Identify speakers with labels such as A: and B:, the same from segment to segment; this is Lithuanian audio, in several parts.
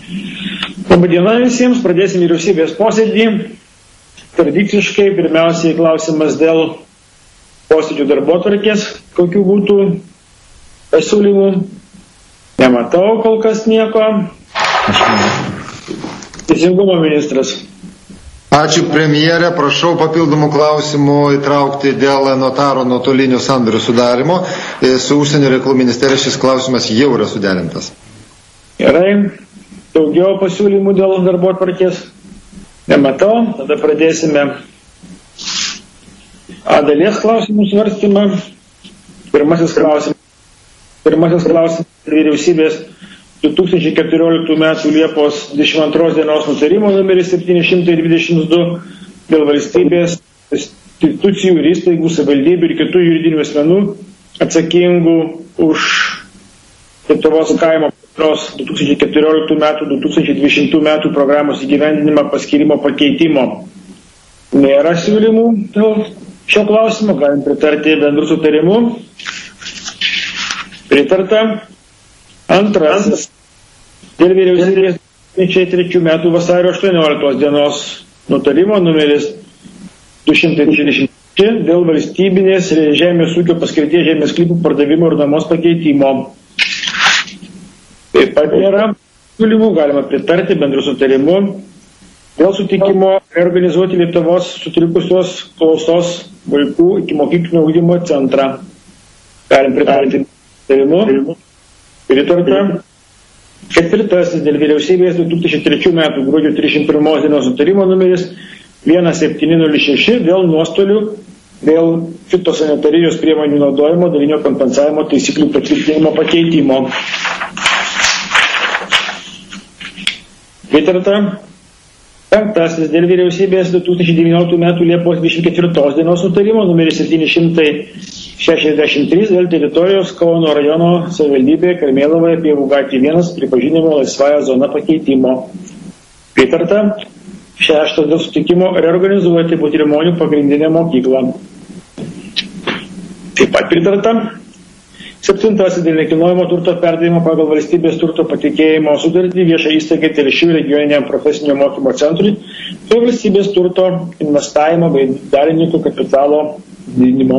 A: Labadiena visiems, pradėsim vyriausybės posėdį. Tradiciškai pirmiausiai klausimas dėl posėdžių darbotvarkės, kokių būtų pasiūlymų. Nematau kol kas nieko. Teisingumo ministras.
B: Ačiū premjerė, prašau papildomų klausimų įtraukti dėl notaro nuotolinių sandorių sudarimo. Su užsienio reikalų ministerija šis klausimas jau yra suderintas.
A: Gerai, daugiau pasiūlymų dėl darbotvarkės nematau, tada pradėsime A dalies klausimų svarstymą. Pirmasis klausimas vyriausybės 2014 m. Liepos 22 dienos nutarimo numeris 722 dėl valstybės institucijų ir įstaigų, savivaldybių ir kitų juridinių asmenų atsakingų už Lietuvos kaimo plėtros 2014 m. 2020 m. programos įgyvendinimą paskyrimo pakeitimo. Nėra siūlymų dėl šio klausimo, galim pritarti bendrų sutarimų. Pritarta. Antrasis. Dėl vyriausybės 2003 m. vasario 18 dienos nutarimo numeris 236 dėl valstybinės žemės ūkio paskirties žemės sklypų pardavimo ir nuomos pakeitimo. Taip pat nėra siūlymų, galima pritarti bendrų sutarimų dėl sutikimo reorganizuoti Lietuvos sutrikusios klausos vaikų ikimokyklinio ugdymo centrą. Galim pritarti sutarimu. Pritarta. Ketvirtasis dėl vyriausybės 2003 m. gruodžio 31 dienos nutarimo numeris 1706 dėl nuostolių dėl fitosanitarijos priemonių naudojimo dalinio kompensavimo taisyklių patvirtinimo pakeitimo. Pritarta. Penktasis dėl vyriausybės 2019 m. Liepos 24 dienos nutarimo numeris 763 dėl teritorijos Kauno rajono savivaldybėje Karmėlavoje Pievų gatvė 1 pripažinimo laisvąja zona pakeitimo. Pritarta. Šeštas dėl sutikimo reorganizuoti Butrimonių pagrindinę mokyklą. Taip pat pritarta. Septintasis dėl nekilnojamo turto perdavimo pagal valstybės turto patikėjimo sutartį viešą įstaigą Telšių regioniniam profesinio mokymo centrui ir valstybės turto investavimo bei dalininkų kapitalo didinimo.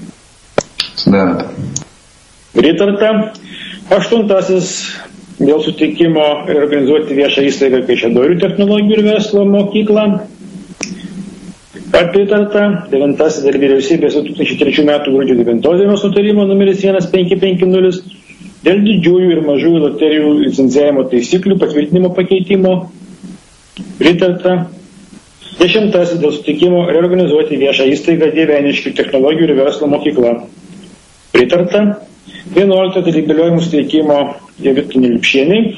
A: Pritarta. Aštuntasis dėl sutikimo reorganizuoti viešą įstaigą Kaišiadorių technologijų ir verslo mokyklą. Pritarta. Devintasis dėl vyriausybės 2003 m. gruodžio 9 dienos nutarimo numeris 1550 dėl didžiųjų ir mažųjų loterijų licencijavimo taisyklių patvirtinimo pakeitimo. Pritarta. Dešimtasis dėl sutikimo reorganizuoti viešą įstaigą Dieveniškių technologijų ir verslo mokykla. Pritarta. 11 dėl įgaliojimų suteikimo Jovitinei Lipšienei.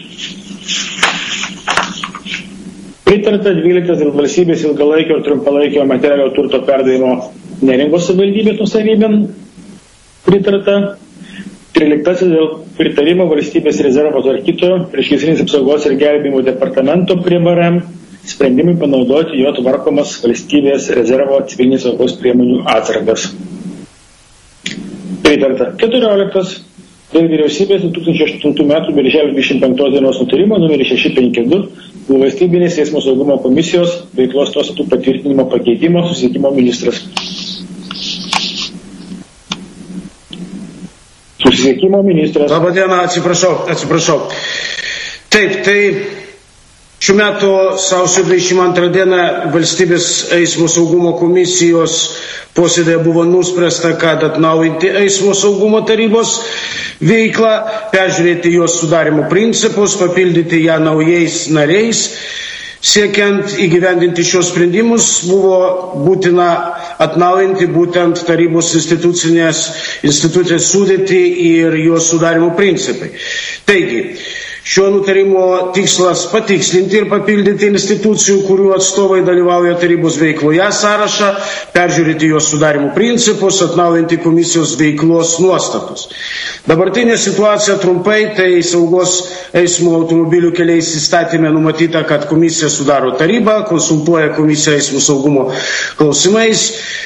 A: Pritarta. 12 dėl valstybės ilgalaikio ir trumpalaikio materialio turto perdavimo Neringos savivaldybės nuosavybėn. Pritarta. 13 dėl pritarimo valstybės rezervo tvarkytojo priešgaisrinės apsaugos ir gelbėjimo departamento prie BRM sprendimui panaudoti jo tvarkomas valstybės rezervo civilinės saugos priemonių atsargas. Pritarta. 14 dėl vyriausybės 2008 m. birželio 25 dienos nutarimo numeris 652 dėl valstybinės eismo saugumo komisijos veiklos nuostatų patvirtinimo pakeitimo susisiekimo ministras. Susisiekimo ministras.
C: Labadiena, atsiprašau. Taip, tai šių metų sausio 22 dieną valstybės eismo saugumo komisijos posėdėje buvo nuspręsta, kad atnaujinti eismo saugumo tarybos veiklą, peržiūrėti jos sudarimo principus, papildyti ją naujais nariais. Siekiant įgyvendinti šios sprendimus buvo būtina atnaujinti būtent tarybos institucijos sudėtį ir jos sudarimo principai. Taigi, šio nutarimo tikslas patikslinti ir papildyti institucijų, kurių atstovai dalyvauja tarybos veikloje sąrašą, peržiūrėti jos sudarimo principus, atnaujinti komisijos veiklos nuostatus. Dabartinė situacija trumpai, tai saugos eismo automobilių keliais įstatyme numatyta, kad komisija sudaro tarybą, konsultuoja komisiją eismo saugumo klausimais,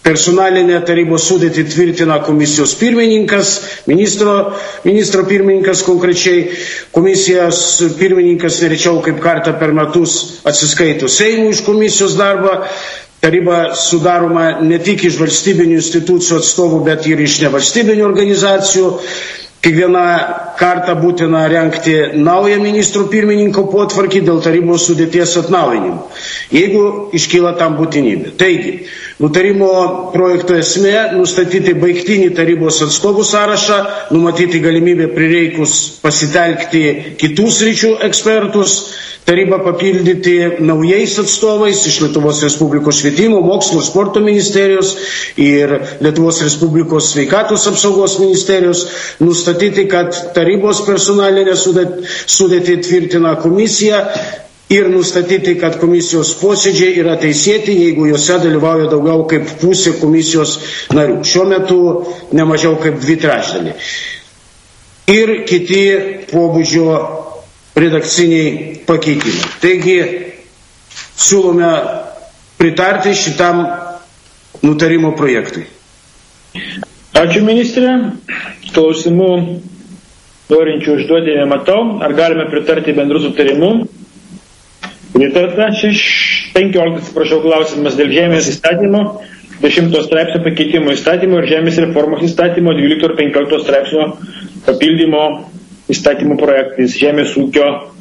C: personalinę tarybos sudėtį tvirtina komisijos pirmininkas, ministro pirmininkas konkrečiai. Komisijos pirmininkas rečiau kaip kartą per metus atsiskaito Seimui iš komisijos darbą. Taryba sudaroma ne tik iš valstybinių institucijų atstovų, bet ir iš nevalstybinių organizacijų. Kiekvieną kartą būtina rengti naują ministrų pirmininko potvarkį dėl tarybos sudėties atnaujinimo, jeigu iškyla tam būtinybė. Taigi, nutarimo projekto esmė – nustatyti baigtinį tarybos atstovų sąrašą, numatyti galimybę prireikus pasitelkti kitų sričių ekspertus, tarybą papildyti naujais atstovais iš Lietuvos Respublikos švietimo, mokslo ir sporto ministerijos ir Lietuvos Respublikos sveikatos apsaugos ministerijos, nustatyti, kad tarybos personalinę sudėtį tvirtina komisija ir nustatyti, kad komisijos posėdžiai yra teisėti, jeigu juose dalyvauja daugiau kaip pusė komisijos narių. Šiuo metu nemažiau kaip 2/3. Ir kiti pobūdžio redakciniai pakeitimai. Taigi, siūlome pritarti šitam nutarimo projektui.
A: Ačiū, ministrė. Klausimų norinčių užduoti nematau. Ar galime pritarti bendru sutarimu? Pritarta. 15 klausimas dėl žemės įstatymo, 10 straipsnio pakeitimo įstatymo ir žemės reformos įstatymo 12 ir 15 straipsnio papildymo įstatymų projektais. Žemės ūkio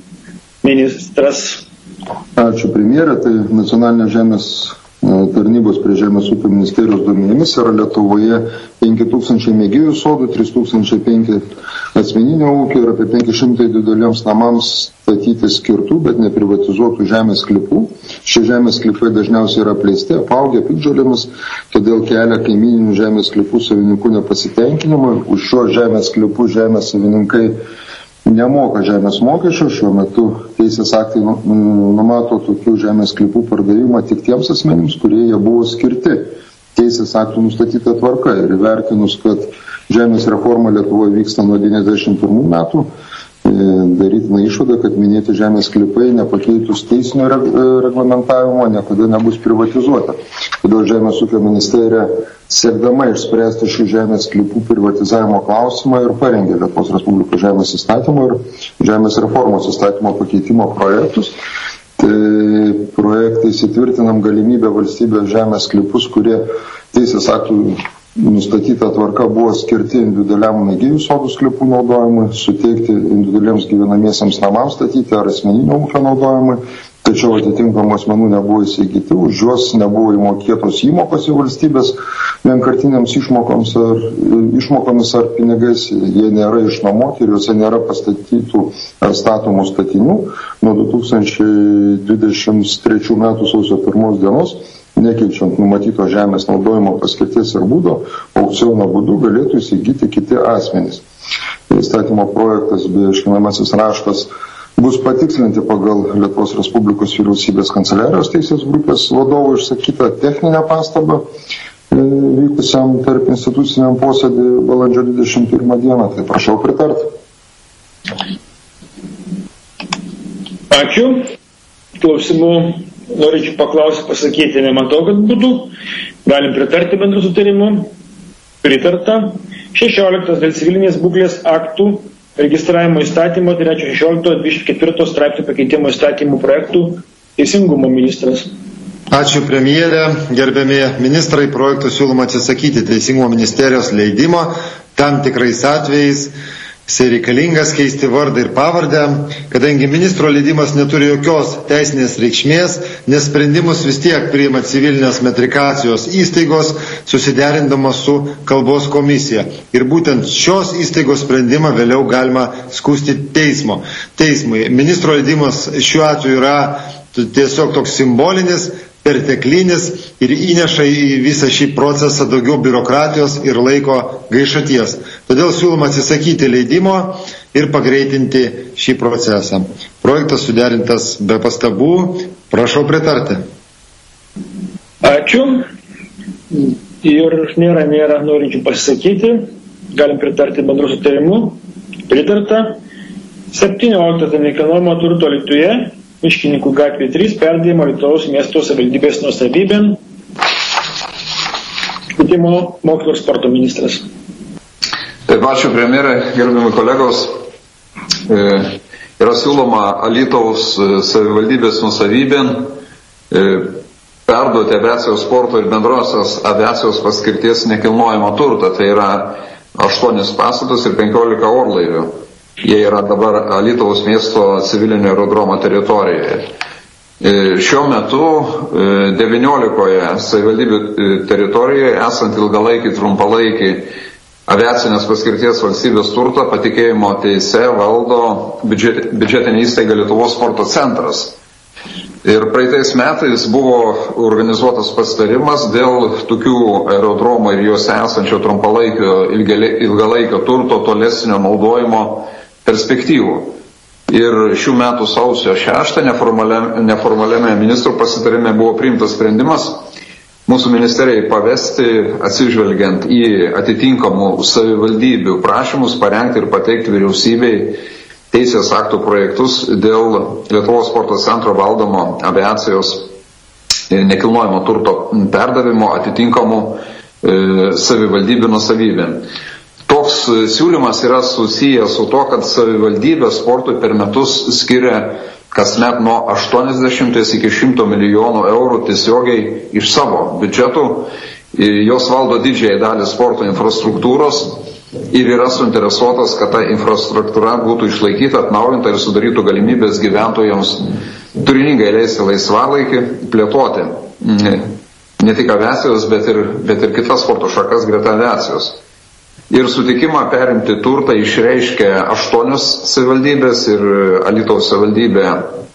A: ministras.
D: Ačiū, premjerė. Tai nacionalinė žemės tarnybos prie Žemės ūkio ministerijos duomenimis yra Lietuvoje 5000 mėgėjų sodų, 3005 asmeninio ūkio ir apie 500 dideliems namams statyti skirtų, bet neprivatizuotų žemės sklypų. Šie žemės sklypai dažniausiai yra apleisti, apaugę piktžolėmis, todėl kelia kaimyninių žemės sklypų savininkų nepasitenkinimą. Už šio žemės sklypų žemės savininkai nemoka žemės mokesčio. Šiuo metu teisės aktai numato tokių žemės sklypų pardavimą tik tiems asmenims, kurie jie buvo skirti teisės aktų nustatyta tvarka. Ir įvertinus, kad žemės reforma Lietuvoje vyksta nuo 91 metų, darytina išvada, kad minėti žemės sklypai nepakeitus teisinio reglamentavimo niekada nebus privatizuota. Todėl Žemės ūkio ministerija siekdama išspręsti šių žemės sklypų privatizavimo klausimą ir parengė Lietuvos Respublikos žemės įstatymo ir žemės reformos įstatymo pakeitimo projektus. Tai projektais įtvirtinam galimybę valstybės žemės sklypus, kurie teisės aktų nustatyta tvarka buvo skirti individualiam mėgėjų sodų sklypų naudojimui, suteikti individualiems gyvenamiesiams namams statyti ar asmeninio ūkio naudojimui, tačiau atitinkamų asmenų nebuvo įsigyti, už juos nebuvo įmokėtos įmokos į valstybės vienkartinėms išmokomis ar pinigais, jie nėra išnuomoti ir juose nėra pastatytų ar statomų statinių. Nuo 2023 metų sausio 1 dienos nekeičiant numatyto žemės naudojimo paskirties ir būdo, aukciono būdu galėtų įsigyti kiti asmenys. Įstatymo projektas bei aiškinamasis raštas bus patikslinti pagal Lietuvos Respublikos vyriausybės kanceliarijos teisės grupės vadovų išsakytą techninę pastabą vykusiam tarp instituciniam posėdį balandžio 21 dieną. Tai prašau pritarti.
A: Ačiū. Klausimų norinčių paklausyti, pasakyti nematau, kad būtų. Galim pritarti bendru sutarimu. Pritarta. 16 dėl civilinės būklės aktų registravimo įstatymo 3.16.24 straipsnių pakeitimo įstatymų projektų teisingumo ministras.
B: Ačiū, premjerė. Gerbiami ministrai, projektų siūloma atsisakyti teisingumo ministerijos leidimo tam tikrais atvejais. Jisai reikalingas keisti vardą ir pavardę, kadangi ministro leidimas neturi jokios teisinės reikšmės, nes sprendimus vis tiek priima civilinės metrikacijos įstaigos, susiderindamos su kalbos komisija. Ir būtent šios įstaigos sprendimą vėliau galima skųsti teismui. Ministro leidimas šiuo atveju yra tiesiog toks simbolinis, perteklinis ir įneša į visą šį procesą daugiau biurokratijos ir laiko gaišaties. Todėl siūloma atsisakyti leidimo ir pagreitinti šį procesą. Projektas suderintas be pastabų. Prašau pritarti.
A: Ačiū. Ir nėra norinčių pasisakyti. Galim pritarti bendru sutarimu. Pritarta. 17 nekilnojamo turto Alytuje, Miškininkų gatvė 3, perdėjimo Alytaus miesto savivaldybės nuosavybėn. švietimo, mokslo ir sporto ministras.
E: Taip, ačiū premjerai, gerbiami kolegos. Yra siūloma Alytaus savivaldybės nusavybėn perduoti aviacijos sporto ir bendrosios aviacijos paskirties nekilnojamą turtą. Tai yra 8 pastatus ir 15 orlaivių. Jie yra dabar Alytaus miesto civilinio aerodromo teritorijoje. Šiuo metu 19 savivaldybių teritorijoje esant ilgalaikį, trumpalaikį aviacinės paskirties valstybės turtą patikėjimo teise valdo biudžetinė įstaiga Lietuvos sporto centras. Ir praeitais metais buvo organizuotas pasitarimas dėl tokių aerodromų ir juose esančio trumpalaikio ilgalaikio turto tolesnio naudojimo perspektyvų. Ir šių metų sausio 6 neformaliame ministrų pasitarime buvo priimtas sprendimas mūsų ministerijai pavesti, atsižvelgiant į atitinkamų savivaldybių prašymus, parengti ir pateikti vyriausybei teisės aktų projektus dėl Lietuvos sporto centro valdomo aviacijos nekilnojamo turto perdavimo atitinkamų savivaldybių nusavybėm. Toks siūlymas yra susijęs su to, kad savivaldybė sportui per metus skiria kasmet nuo 80 iki 100 milijonų eurų tiesiogiai iš savo biudžetų. Jos valdo didžiąją dalį sporto infrastruktūros ir yra suinteresuotas, kad ta infrastruktūra būtų išlaikyta, atnaujinta ir sudarytų galimybės gyventojams turiningai leisti laisvalaikį, plėtoti ne tik aviacijos, bet ir kitas sporto šakas greta aviacijos. Ir sutikimą perimti turtą išreiškia 8 savivaldybės ir Alytaus savivaldybė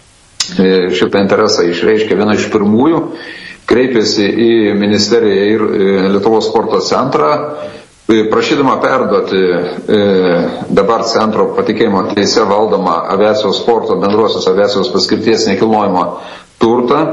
E: šitą interesą išreiškia viena iš pirmųjų, kreipėsi į ministeriją ir Lietuvos sporto centrą, prašydama perduoti dabar centro patikėjimo teise valdomą aviacijos sporto bendrosios aviacijos paskirties nekilnojamą turtą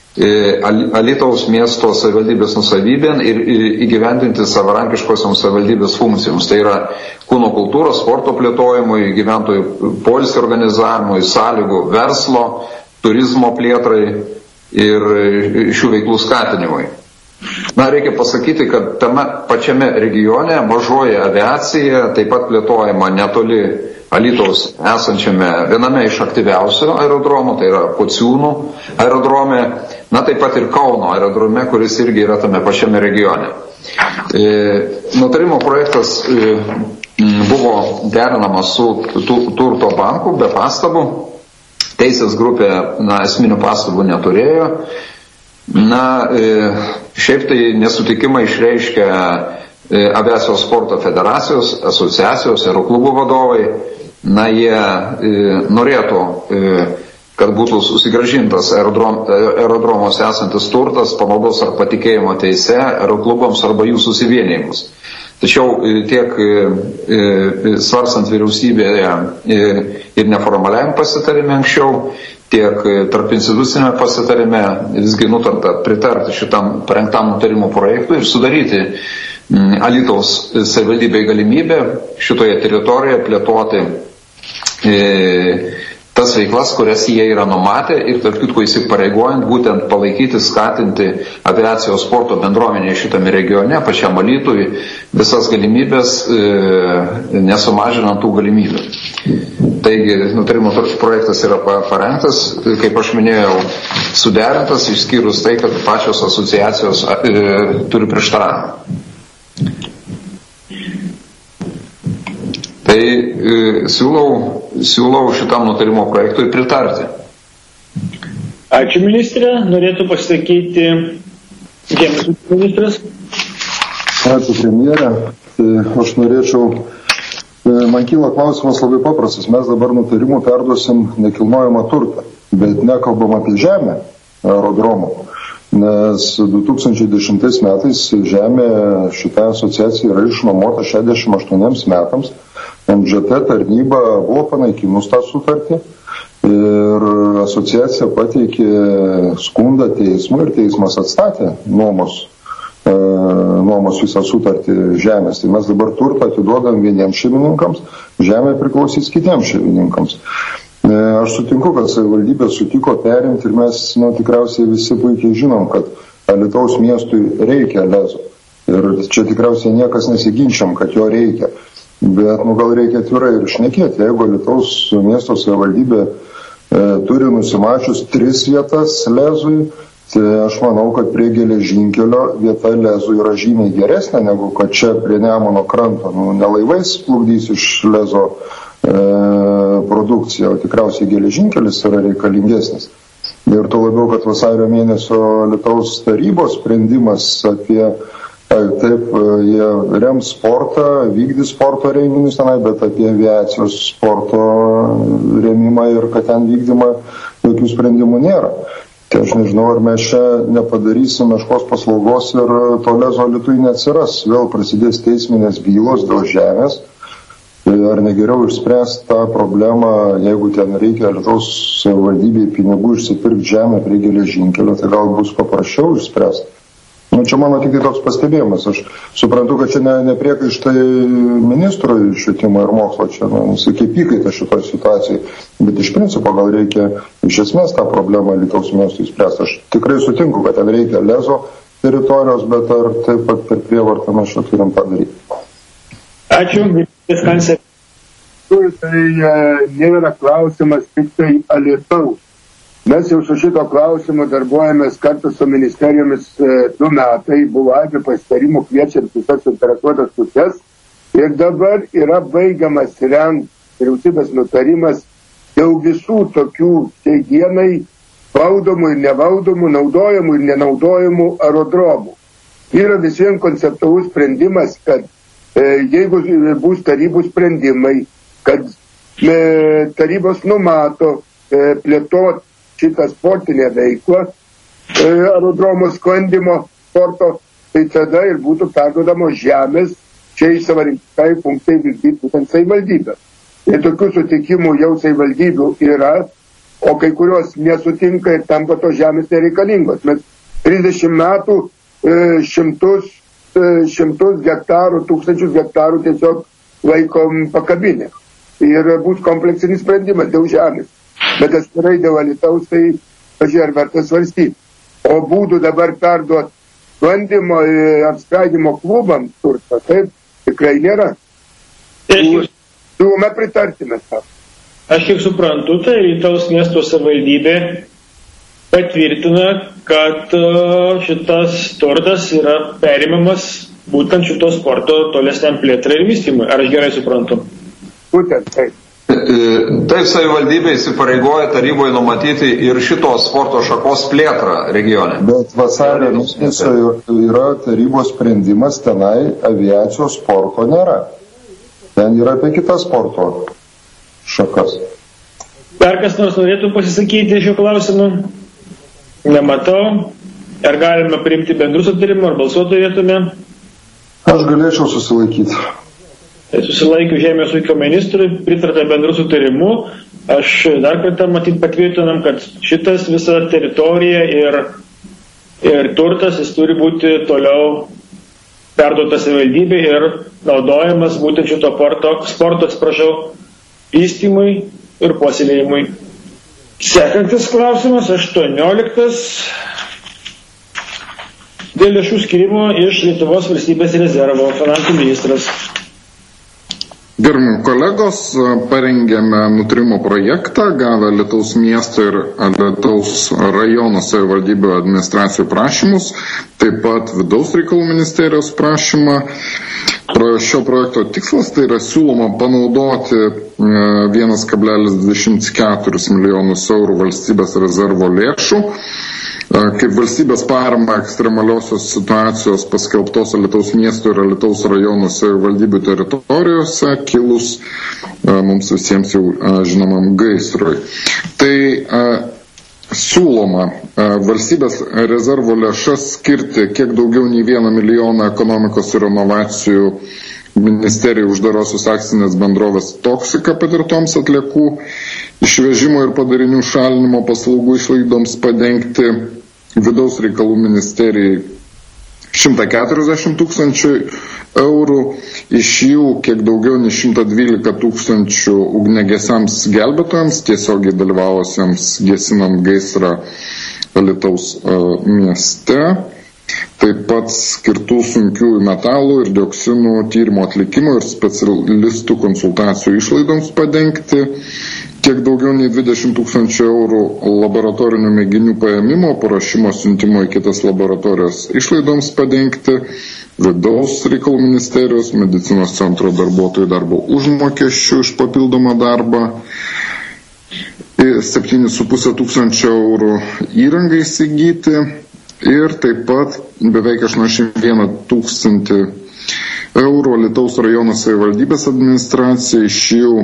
E: Alytaus miesto savivaldybės nusavybėn ir įgyvendinti savarankiškosioms savivaldybės funkcijoms. Tai yra kūno kultūros, sporto plėtojimui, gyventojų poilsio organizavimui, sąlygų verslo, turizmo plėtrai ir šių veiklų skatinimui. Reikia pasakyti, kad tame pačiame regione mažoji aviacija taip pat plėtojama netoli Alytaus esančiame viename iš aktyviausių aerodromų, tai yra Pociūnų aerodrome, taip pat ir Kauno aerodrome, kuris irgi yra tame pačiame regione. Nutarimo projektas buvo derinamas su turto banku be pastabų. Teisės grupė esminių pastabų neturėjo. Šiaip tai nesutikimą išreiškia aviacijos sporto federacijos, asociacijos, aeroklubų vadovai. Jie norėtų, kad būtų susigrąžintas aerodromos esantis turtas, panaudos ar patikėjimo teise aeroklubams arba jų susivienijimus. Tačiau tiek svarstant vyriausybėje ir neformaliajam pasitarime anksčiau, tiek tarp institucinėme pasitarime visgi nutarta pritarti šitam parengtam nutarimų projektui ir sudaryti Alytaus savivaldybei galimybę šitoje teritorijoje plėtoti tas veiklas, kurias jie yra numatę ir tarp kitko įsipareigojant būtent palaikyti, skatinti aviacijos sporto bendruomenėje šitame regione, pačiam Alytui, visas galimybės, nesumažinant tų galimybių. Taigi, nutarimo projektas yra parengtas, kaip aš minėjau, suderintas, išskyrus tai, kad pačios asociacijos turi prieštaravimą. Tai siūlau šitam nutarimo projektui pritarti.
A: Ačiū ministrė, norėtų pasakyti Žemės ūkio ministras.
D: Ačiū premjerė. Aš norėčiau, man kyla klausimas labai paprastas. Mes dabar nutarimų perduosim nekilnojamą turtą, bet nekalbam apie žemę aerodromų. Nes 2010 metais žemė šitai asociacijai yra išnuomota 68 metams. MŽT tarnyba buvo panaikinus tą sutartį ir asociacija pateikė skundą teismui ir teismas atstatė nuomos visą sutartį žemės. Tai mes dabar turtą atiduodam vieniems šeimininkams, žemė priklausys kitiems šeimininkams. Aš sutinku, kad savivaldybė sutiko perimti ir mes tikriausiai visi puikiai žinom, kad Alytaus miestui reikia lezo. Ir čia tikriausiai niekas nesiginčiam, kad jo reikia. Bet gal reikia atvirai ir šnekėti. Jeigu Alytaus miesto savivaldybė turi nusimačius 3 vietas lezui, tai aš manau, kad prie geležinkelio vieta lezui yra žymiai geresnė, negu kad čia prie Nemuno kranto. Ne laivais plukdys iš lezo produkciją, o tikriausiai geležinkelis yra reikalingesnis. Ir to labiau, kad vasario mėnesio Alytaus tarybos sprendimas apie taip, jie rems sportą, vykdys sporto renginius tenai, bet apie aviacijos sporto remimą ir kad ten vykdymą jokių sprendimų nėra. Tai aš nežinau, ar mes čia nepadarysim meškos paslaugos ir to lezo Alytui neatsiras. Vėl prasidės teisminės bylos dėl žemės. Ar negeriau išspręsti tą problemą, jeigu ten reikia Alytaus savivaldybei pinigų išsipirkti žemę prie geležinkelio, tai gal bus paprasčiau išspręsti. Čia mano tik toks pastebėjimas. Aš suprantu, kad čia ne priekaištai ministrui švietimo ir mokslo, čia kaip įkaita šitoj situacijai, bet iš principo gal reikia iš esmės tą problemą Alytaus miestui spręsti. Aš tikrai sutinku, kad ten reikia lezo teritorijos, bet ar taip pat per prievartą mes čia turim padaryti.
A: Ačiū.
F: Tai nėra klausimas tik tai Alytaus. Mes jau su šito klausimu darbuojamės kartu su ministerijomis 2 metai, buvo apie pasitarimų kviečiant visas suinteresuotas puses ir dabar yra baigiamas rengti vyriausybės nutarimas dėl visų tokių šiai dienai valdomų ir nevaldomų, naudojamų ir nenaudojamų aerodromų. Yra visiems konceptualus sprendimas, kad jeigu bus tarybų sprendimai, kad tarybos numato plėtoti šitą sportinę veiklą, aerodromo sklandymo sporto, tai tada ir būtų perduodamos žemės čia į savarankiškai funkcijai vykdyti būtent savivaldybę. Ir tokių sutikimų jau savivaldybių yra, o kai kurios nesutinka ir tampa tos žemės nereikalingos. Mes 30 metų šimtus hektarų, tūkstančius hektarų tiesiog laikom pakabinę. Ir bus kompleksinis sprendimas dėl žemės. Bet atskirai dėl Alytaus, tai pažiūrėjau, ar verta svarstyti. O būdų dabar perduoti sklandymo ir apskraidimo klubams turtą, taip, tikrai nėra. Siūlome pritartime tą.
A: Aš kiek suprantu, tai Alytaus miesto savivaldybė patvirtina, kad šitas turtas yra perimamas būtent šito sporto tolesniam plėtrai ir vystymui. Ar aš gerai suprantu?
F: Būtent, taip.
E: Taip, savivaldybė įsipareigoja taryboje numatyti ir šitos sporto šakos plėtrą regione.
D: Bet vasario mėnesio yra tarybos sprendimas, tenai aviacijos sporto nėra. Ten yra apie kitas sporto šakas.
A: Dar kas nors norėtų pasisakyti šiuo klausimu? Nematau. Ar galime priimti bendrų sutarimų, ar balsuoti turėtume?
D: Aš galėčiau susilaikyti.
A: Susilaikiu Žemės ūkio ministrui, pritarta bendrų sutarimu. Aš dar kartą matyt patvirtinam, kad šitas visa teritorija ir turtas jis turi būti toliau perduotas savivaldybei ir naudojamas būtent šito sporto vystymui ir puoselėjimui. Sekantis klausimas, 18. Dėl lėšų skirimo iš Lietuvos valstybės rezervo, finansų ministras.
G: Gerbiami kolegos, parengėme nutarimo projektą, gavę Alytaus miesto ir Alytaus rajono savivaldybių administracijų prašymus, taip pat vidaus reikalų ministerijos prašymą. Šio projekto tikslas tai yra siūloma panaudoti 1,24 milijonus eurų valstybės rezervo lėšų kaip valstybės parama ekstremaliosios situacijos paskelbtos Alytaus miesto ir Alytaus rajono savivaldybių teritorijose kilus mums visiems jau žinomam gaisrui. Tai siūloma valstybės rezervo lėšas skirti kiek daugiau nei 1 milijoną ekonomikos ir inovacijų ministerijai uždarosios akcinės bendrovės Toksika patirtoms atliekų išvežimo ir padarinių šalinimo paslaugų išlaidoms padengti, vidaus reikalų ministerijai 140 tūkstančių eurų, iš jų kiek daugiau nei 112 tūkstančių ugniagesiams gelbėtojams, tiesiogiai dalyvavusiems gesinant gaisrą Alytaus mieste. taip pat skirtų sunkiųjų metalų ir dioksinų tyrimo atlikimo ir specialistų konsultacijų išlaidoms padengti, kiek daugiau nei 20 000 eurų laboratorinių mėginių paėmimo, paruošimo siuntimo į kitas laboratorijos išlaidoms padengti, Vidaus reikalų ministerijos, medicinos centro darbuotojų darbo užmokesčių iš papildomą darbą, 7,5 tūkstančio eurų įrangai įsigyti ir taip pat beveik 81 000 eurų Alytaus rajono savivaldybės administracija, iš jų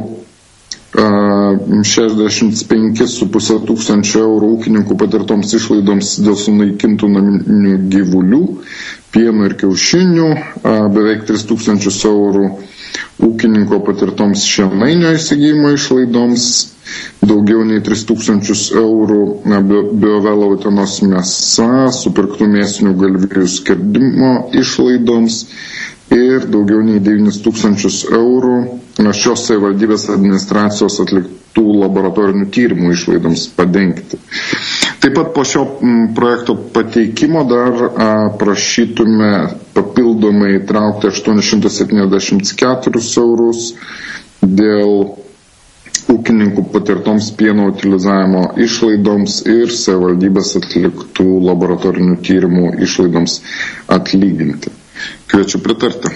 G: 65,5 tūkstančio eurų ūkininkų patirtoms išlaidoms dėl sunaikintų naminių gyvulių, pieno ir kiaušinių, beveik 3 tūkstančius eurų ūkininko patirtoms šienainio įsigijimo išlaidoms, daugiau nei 3 tūkstančius eurų Biovelo Utenos mėsa, supirktų mėsinių galvijų skerdimo išlaidoms ir daugiau nei 9 tūkstančius eurų šios savivaldybės administracijos atliktų laboratorinių tyrimų išlaidoms padengti. Taip pat po šio projekto pateikimo dar prašytume papildomai traukti 874 eurus dėl ūkininkų patirtoms pieno utilizavimo išlaidoms ir savivaldybės atliktų laboratorinių tyrimų išlaidoms atlyginti. Kviečiu pritarti.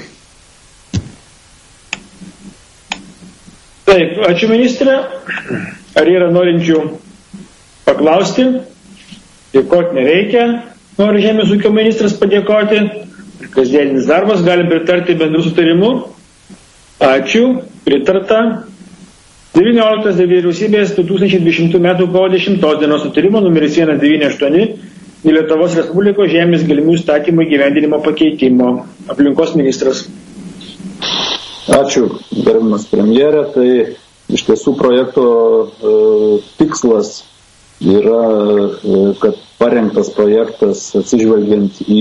A: Taip, ačiū ministrė. Ar yra norinčių paklausti? Dėkoti nereikia. Nori Žemės ūkio ministras padėkoti. Kasdienis darbas, galim pritarti bendrų sutarimų. Ačiū, pritarta. 19 vyriausybės 2020 m. kovo 10 dienos sutarimo numeris 198 į Lietuvos Respublikos žemės gelmių įstatymo įgyvendinimo pakeitimo. Aplinkos ministras.
H: Ačiū, gerbiamas premjerė. Tai iš tiesų projekto tikslas yra, kad parengtas projektas atsižvelgiant į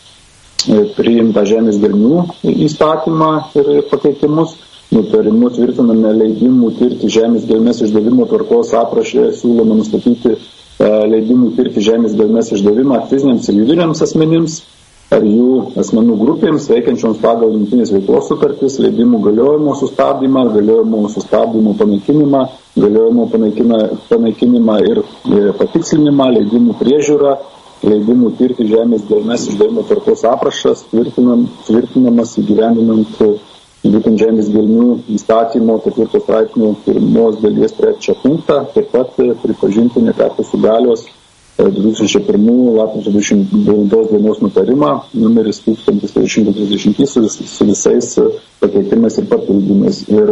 H: priimtą žemės gelmių įstatymą ir pakeitimus. Nutarimu tvirtiname leidimų tirti žemės gelmės išdavimo tvarkos apraše, siūloma nustatyti leidimų tirti žemės gelmės išdavimą fiziniams ir juridiniams asmenims ar jų asmenų grupėms veikiančioms pagal jungtinės veiklos sutartis, leidimų galiojimo sustabdymą, galiojimo sustabdymo panaikinimą, galiojimo panaikinimą ir patikslinimą, leidimų priežiūrą, leidimų tirti žemės gelmės išdavimo tvarkos aprašas, tvirtinamas įgyvendinant būtent žemės gelmių įstatymo 4 straipsnio 1 dalies 3 punktą, taip pat pripažinti netekusių galios 2001 lapkričio 29 dienos nutarimą numeris 1330 su visais pakeitimais ir papildymais. Ir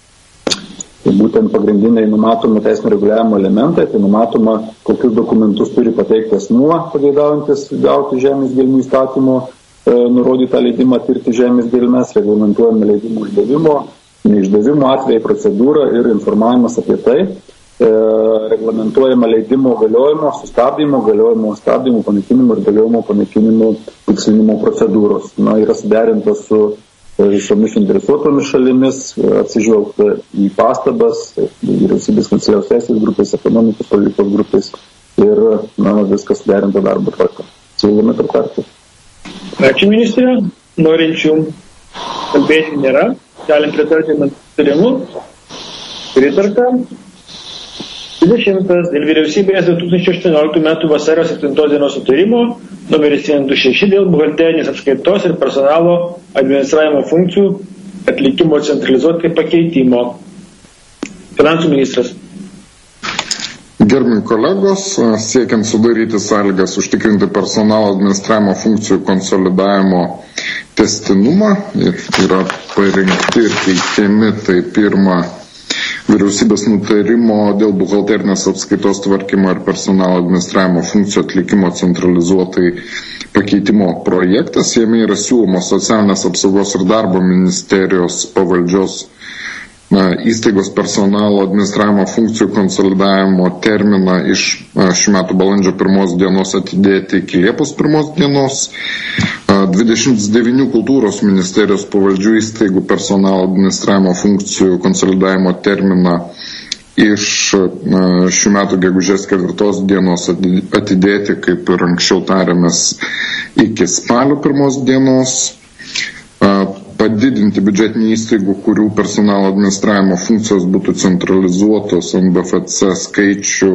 H: būtent pagrindiniai numatoma teisinio reguliavimo elementai, tai numatoma, kokius dokumentus turi pateikti asmuo, pageidaujantis gauti žemės gelmių įstatymo nurodytą leidimą tirti žemės gelmes, reglamentuojama leidimų išdavimo, neišdavimo atvejai, procedūra ir informavimas apie tai. Reglamentuojama leidimo galiojimo, sustabdymo, galiojimo stabdymo, panaikinimo ir galiojimo panaikinimo tikslinimo procedūros. Yra suderintos su visomis interesuotomis šalimis, atsižvelgta į pastabas, vyriausybės kanceliarijos teisės grupės, ekonomikos politikos grupės ir viskas suderinta darbo tvarka. Siūlome pritarti.
A: Ačiū ministrė. Norinčių kalbėti nėra. Galim pritarti nutarimu. Pritarta. 20 dėl vyriausybės 2018 m. vasario 7 dienos sutarimo numeris 126 dėl buhalterinės apskaitos ir personalo administravimo funkcijų atlikimo centralizuotai pakeitimo. Finansų ministras.
G: Gerbiami kolegos, siekiant sudaryti sąlygas užtikrinti personalo administravimo funkcijų konsolidavimo testinumą, yra parengti ir teikiami tai pirmą vyriausybės nutarimo dėl buhalterinės apskaitos tvarkymo ir personalo administravimo funkcijų atlikimo centralizuotai pakeitimo projektas. Jame yra siūlomos socialinės apsaugos ir darbo ministerijos pavaldžios įstaigos personalo administravimo funkcijų konsolidavimo terminą iš šių metų balandžio 1 dienos atidėti iki Liepos 1 dienos. 29 kultūros ministerijos pavaldžių įstaigų personalo administravimo funkcijų konsolidavimo terminą iš šių metų gegužės 4 dienos atidėti, kaip ir anksčiau tarėmės, iki spalio 1 dienos. Padidinti biudžetinių įstaigų, kurių personalo administravimo funkcijos būtų centralizuotos NBFC skaičių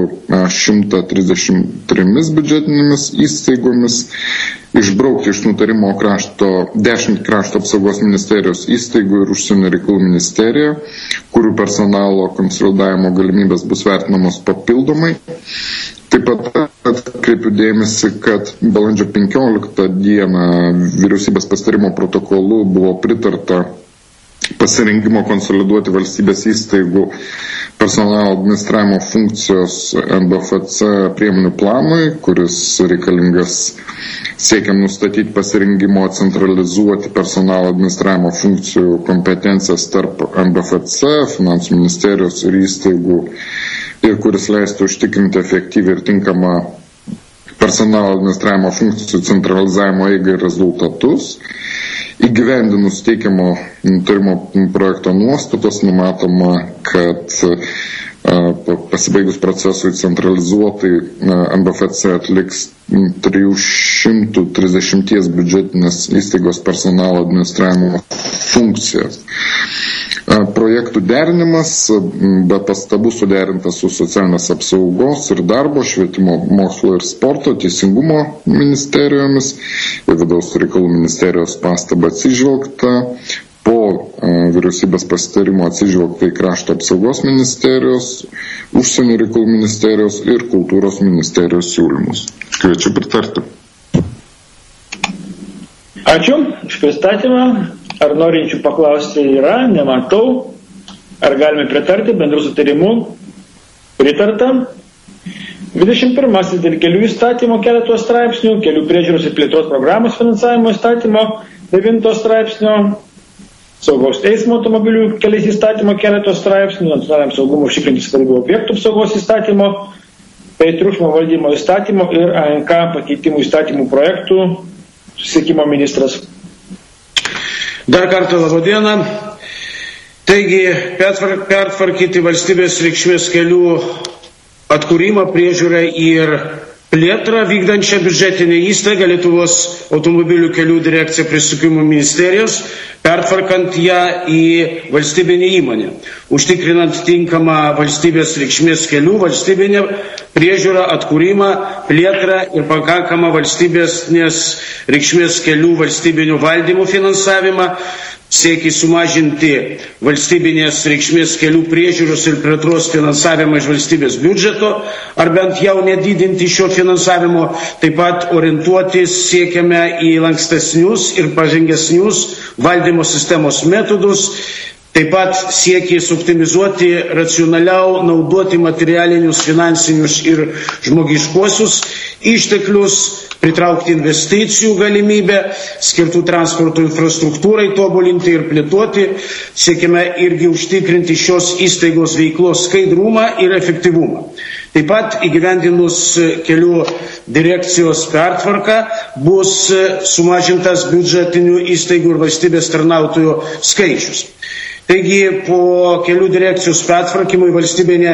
G: 133 biudžetinėmis įstaigomis, išbraukti iš nutarimo 10 krašto apsaugos ministerijos įstaigų ir užsienio reikalų ministerija, kurių personalo konsolidavimo galimybės bus vertinamos papildomai. Taip pat atkreipiu dėmesį, kad balandžio 15 dieną vyriausybės pasitarimo protokolu buvo pritarta pasirengimo konsoliduoti valstybės įstaigų personalo administravimo funkcijos NBFC priemonių planui, kuris reikalingas siekiant nustatyti pasirengimo centralizuoti personalo administravimo funkcijų kompetencijas tarp NBFC, finansų ministerijos ir įstaigų, ir kuris leistų užtikrinti efektyviai ir tinkamą personalo administravimo funkcijų centralizavimo eigą ir rezultatus. Įgyvendinus teikiamo nutarimo projekto nuostatos numatoma, kad pasibaigus procesui centralizuotai NBFC atliks 330 biudžetinės įstaigos personalo administravimo funkcijas. Projektų derinimas be pastabų suderintas su socialinės apsaugos ir darbo, švietimo, mokslo ir sporto, teisingumo ministerijomis ir vidaus reikalų ministerijos pastabą atsižvelgta. Po vyriausybės pasitarimo atsižvelgta į krašto apsaugos ministerijos, užsienio reikalų ministerijos ir kultūros ministerijos siūlymus. Kviečiu pritarti.
A: Ačiū už pristatymą. Ar norinčių paklausti yra? Nematau. Ar galime pritarti bendrų sutarimų? Pritarta. 21. Dėl kelių įstatymo keletos straipsnių, kelių priežiūros ir plėtros programos finansavimo įstatymo 9 straipsnio, saugaus eismo automobilių keliais įstatymo keletos straipsnių, nacionaliniam saugumo užtikrinti svarbių objektų apsaugos įstatymo, bei triukšmo valdymo įstatymo ir ANK pakeitimų įstatymų projektų susisiekimo ministras.
C: Dar kartą labą dieną. Taigi, pertvarkyti valstybės reikšmės kelių atkūrimą, priežiūrą ir plėtrą vykdančią biudžetinę įstaigą Lietuvos automobilių kelių direkciją prie susisiekimo ministerijos, pertvarkant ją į valstybinę įmonę, užtikrinant tinkamą valstybės reikšmės kelių valstybinę priežiūrą, atkūrimą, plėtrą ir pakankamą valstybės reikšmės kelių valstybinių valdymų finansavimą, siekia sumažinti valstybinės reikšmės kelių priežiūros ir plėtros finansavimą iš valstybės biudžeto, ar bent jau nedidinti šio finansavimo, taip pat orientuotis siekiame į lankstesnius ir pažengesnius valdymo sistemos metodus, taip pat siekia optimizuoti, racionaliau naudoti materialinius, finansinius ir žmogiškuosius išteklius, pritraukti investicijų galimybę, skirtų transporto infrastruktūrai tobulinti ir plėtoti, siekime irgi užtikrinti šios įstaigos veiklos skaidrumą ir efektyvumą. Taip pat įgyvendinus kelių direkcijos pertvarką bus sumažintas biudžetinių įstaigų ir valstybės tarnautojų skaičius. Taigi po kelių direkcijos pertvarkymo į valstybinę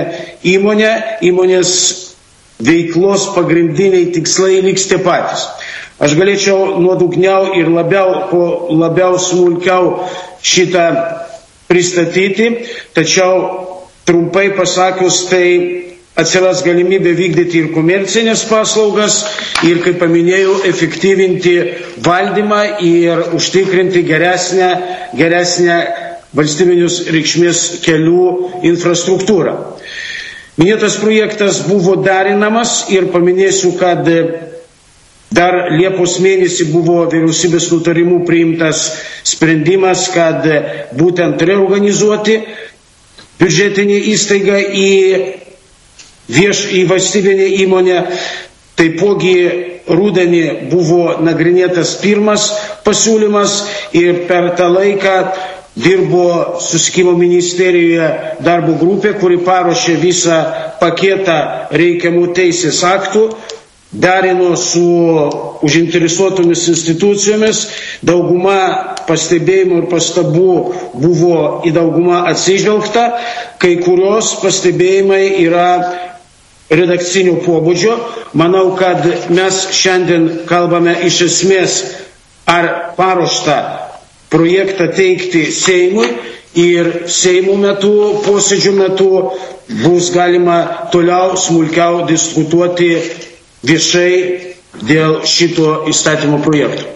C: įmonės veiklos pagrindiniai tikslai liks tie patys. Aš galėčiau nuodugniau ir labiau smulkiau šitą pristatyti, tačiau trumpai pasakius, tai atsiras galimybė vykdyti ir komercinės paslaugas ir, kaip paminėjau, efektyvinti valdymą ir užtikrinti geresnę valstybinius reikšmės kelių infrastruktūrą. Minėtas projektas buvo derinamas ir paminėsiu, kad dar Liepos mėnesį buvo vyriausybės nutarimų priimtas sprendimas, kad būtent reorganizuoti biudžetinį įstaigą į valstybinę įmonę. Taipogi rudenį buvo nagrinėtas pirmas pasiūlymas ir per tą laiką dirbo susisiekimo ministerijoje darbo grupė, kuri paruošė visą paketą reikiamų teisės aktų derino su užinteresuotomis institucijomis, dauguma pastebėjimų ir pastabų buvo į daugumą atsižvelgta, kai kurios pastebėjimai yra redakcinio pobūdžio. Manau, kad mes šiandien kalbame iš esmės, ar paruoštą projektą teikti Seimui ir Seimo metu, posėdžių metu bus galima toliau smulkiau diskutuoti viešai dėl šito įstatymo projekto.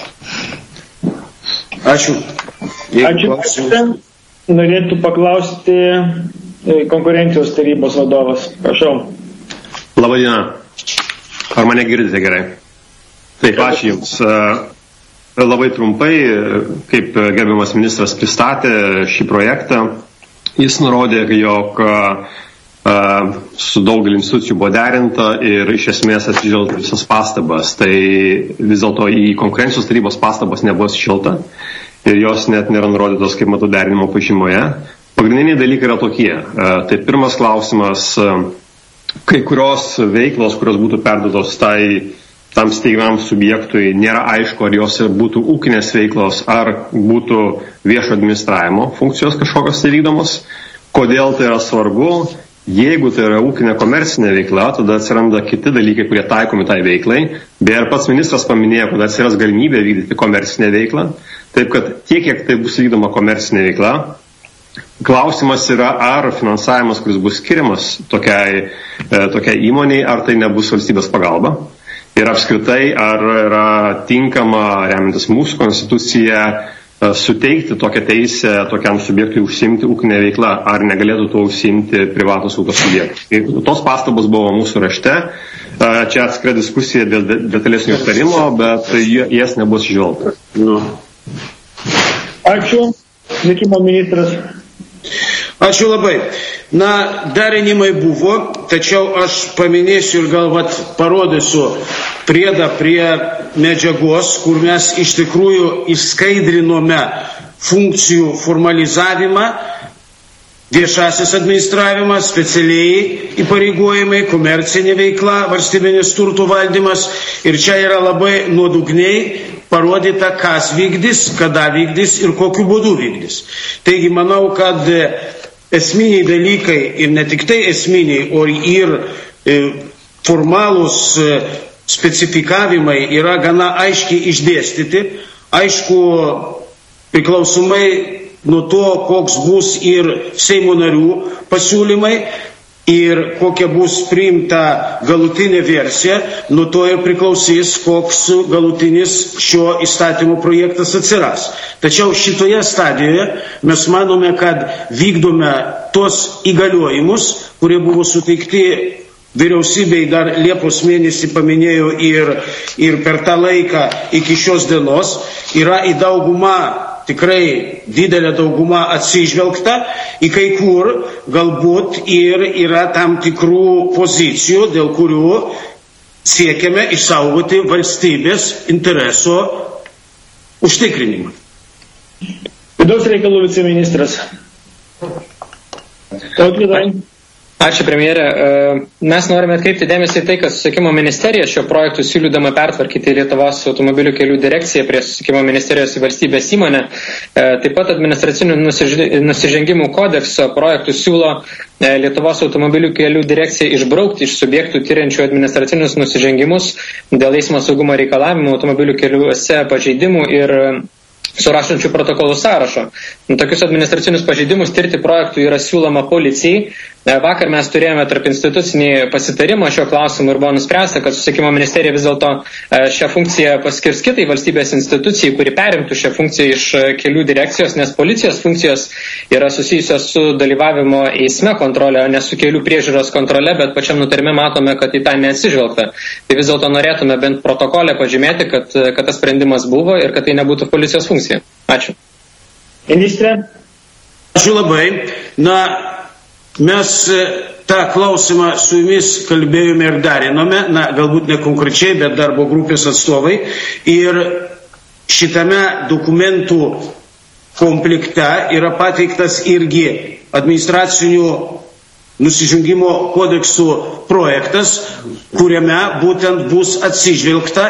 C: Ačiū.
A: Ačiū. Norėtų paklausti konkurencijos tarybos vadovas. Prašau.
I: Labadiena. Ar mane girdite gerai? Taip, ačiū Jums. Labai trumpai, kaip gerbiamas ministras pristatė šį projektą, jis nurodė, jog su daugelį institucijų buvo derinta ir iš esmės atsižvelgta visas pastabas. Tai vis dėlto į konkurencijos tarybos pastabas nebuvo atsižvelgta ir jos net nėra nurodytos, kaip matau, derinimo pažymoje. Pagrindiniai dalykai yra tokie. Tai pirmas klausimas, kai kurios veiklos, kurios būtų perduotos tam steigimam subjektui, nėra aišku, ar jos būtų ūkinės veiklos, ar būtų viešo administravimo funkcijos kažkokios vykdomos. Kodėl tai yra svarbu? Jeigu tai yra ūkinė komercinė veikla, tada atsiranda kiti dalykai, kurie taikomi tai veiklai. Beje, ir pats ministras paminėjo, kad atsiras galimybė vykdyti komercinę veiklą. Taip, kad tiek, kiek tai bus vykdoma komercinė veikla, klausimas yra, ar finansavimas, kuris bus skiriamas tokiai įmoniai, ar tai nebus valstybės pagalba. Ir apskritai, ar yra tinkama, remintis mūsų konstituciją, suteikti tokią teisę tokiam subjektui užsiimti ūkinę veiklą, ar negalėtų to užsiimti privatus ūkio subjektai. Tos pastabos buvo mūsų rašte. Čia atskira diskusija dėl detalesnio aptarimo, bet jas nebus žvelgta.
A: Ačiū. Sveikimo ministras.
C: Ačiū labai. Derinimai buvo, tačiau aš paminėsiu ir galbūt parodysiu priedą prie medžiagos, kur mes iš tikrųjų išskaidrinome funkcijų formalizavimą, viešasis administravimas, specialiai įpareigojimai, komercinė veikla, valstybinės turto valdymas. Ir čia yra labai nuodugniai parodyta, kas vykdys, kada vykdys ir kokiu būdu vykdys. Taigi manau, kad esminiai dalykai ir ne tik tai esminiai, o ir formalūs specifikavimai yra gana aiškiai išdėstyti. Aišku, priklausomai nuo to, koks bus ir Seimo narių pasiūlymai ir kokia bus priimta galutinė versija, nuo to ir priklausys, koks galutinis šio įstatymo projektas atsiras. Tačiau šitoje stadijoje mes manome, kad vykdome tos įgaliojimus, kurie buvo suteikti vyriausybei dar Liepos mėnesį, paminėjau, ir per tą laiką iki šios dienos yra į daugumą, tikrai didelė dauguma atsižvelgta, į kai kur galbūt ir yra tam tikrų pozicijų, dėl kurių siekiame išsaugoti valstybės intereso užtikrinimą.
A: Vidaus reikalų viceministras.
J: Ačiū, premjerė. Mes norime atkreipti dėmesį į tai, kad Susisiekimo ministerija šio projektu siūlydama pertvarkyti Lietuvos automobilių kelių direkciją prie Susisiekimo ministerijos į valstybės įmonę. Taip pat administracinių nusižengimų kodekso projektų siūlo Lietuvos automobilių kelių direkciją išbraukti iš subjektų tyriančių administracinius nusižengimus dėl eismo saugumo reikalavimų automobilių keliuose pažeidimų ir surašančių protokolų sąrašo. Tokius administracinius pažeidimus tirti projektų yra siūloma policijai. Vakar mes turėjome tarp institucinį pasitarimą šio klausimu ir buvo nuspręsta, kad Susisiekimo ministerija vis dėlto šią funkciją paskirs kitai valstybės institucijai, kuri perimtų šią funkciją iš kelių direkcijos, nes policijos funkcijos yra susijusios su dalyvavimo eisme kontrolė, o ne su kelių priežiūros kontrolė, bet pačiam nutarime matome, kad į tą neatsižvelgta. Tai vis dėlto norėtume bent protokolę pažymėti, kad tas sprendimas buvo ir kad tai nebūtų policijos funkcija. Ačiū.
A: Ministrė.
C: Ačiū labai. Mes tą klausimą su jumis kalbėjome ir darinome, galbūt ne konkrečiai, bet darbo grupės atstovai. Ir šitame dokumentų komplekte yra pateiktas irgi administracinių nusižengimo kodeksų projektas, kuriame būtent bus atsižvelgta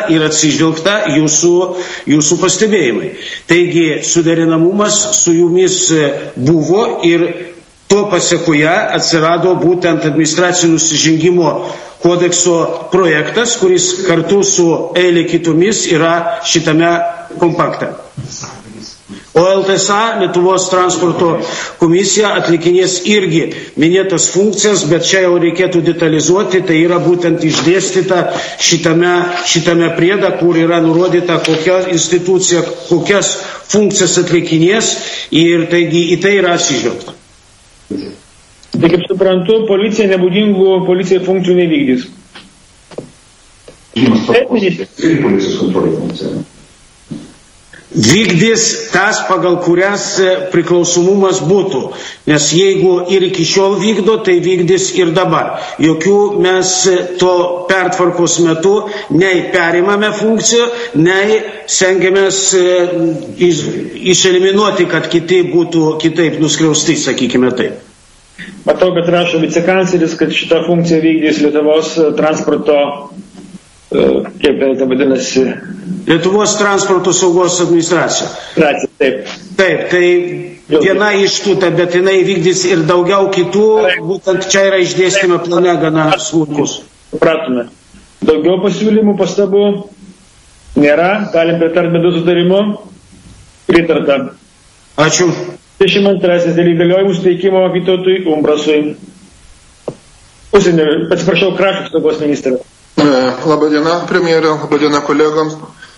C: jūsų pastebėjimai. Taigi suderinamumas su jumis buvo ir to pasekoje atsirado būtent administracinio nusižengimo kodekso projektas, kuris kartu su eilė kitomis yra šitame kompakte. O LTSA, Lietuvos transporto komisija, atlikinės irgi minėtas funkcijas, bet čia jau reikėtų detalizuoti, tai yra būtent išdėstyta šitame priede, kur yra nurodyta, kokia institucija, kokias funkcijas atlikinės ir taigi į tai yra atsižvelgta.
A: Tai kaip suprantu, policija nebūdingų policijai funkcijų nevykdys.
C: Vykdys tas, pagal kurias priklausomumas būtų. Nes jeigu ir iki šiol vykdo, tai vykdys ir dabar. Jokių mes to pertvarkos metu nei perimame funkcijų, nei stengiamės išeliminuoti, kad kiti būtų kitaip nuskriausti, sakykime taip.
A: Matau, kad rašo vicekancleris, kad šitą funkciją vykdys Lietuvos transporto, kaip tai vadinasi?
C: Lietuvos transporto saugos administracija.
A: Taip.
C: Taip, tai viena iš tų, bet jinai vykdys ir daugiau kitų, būtent čia yra išdėstyme plane gana smulkus.
A: Supratome. Daugiau pasiūlymų, pastabų nėra, galim pritarti bendru sutarimu. Pritarta.
C: Ačiū.
A: 22 dėl įgaliojimų suteikimo Vytautui Umbrasui. Atsiprašau, krašto apsaugos ministras.
G: Labadiena, premjerė, labadiena kolegams.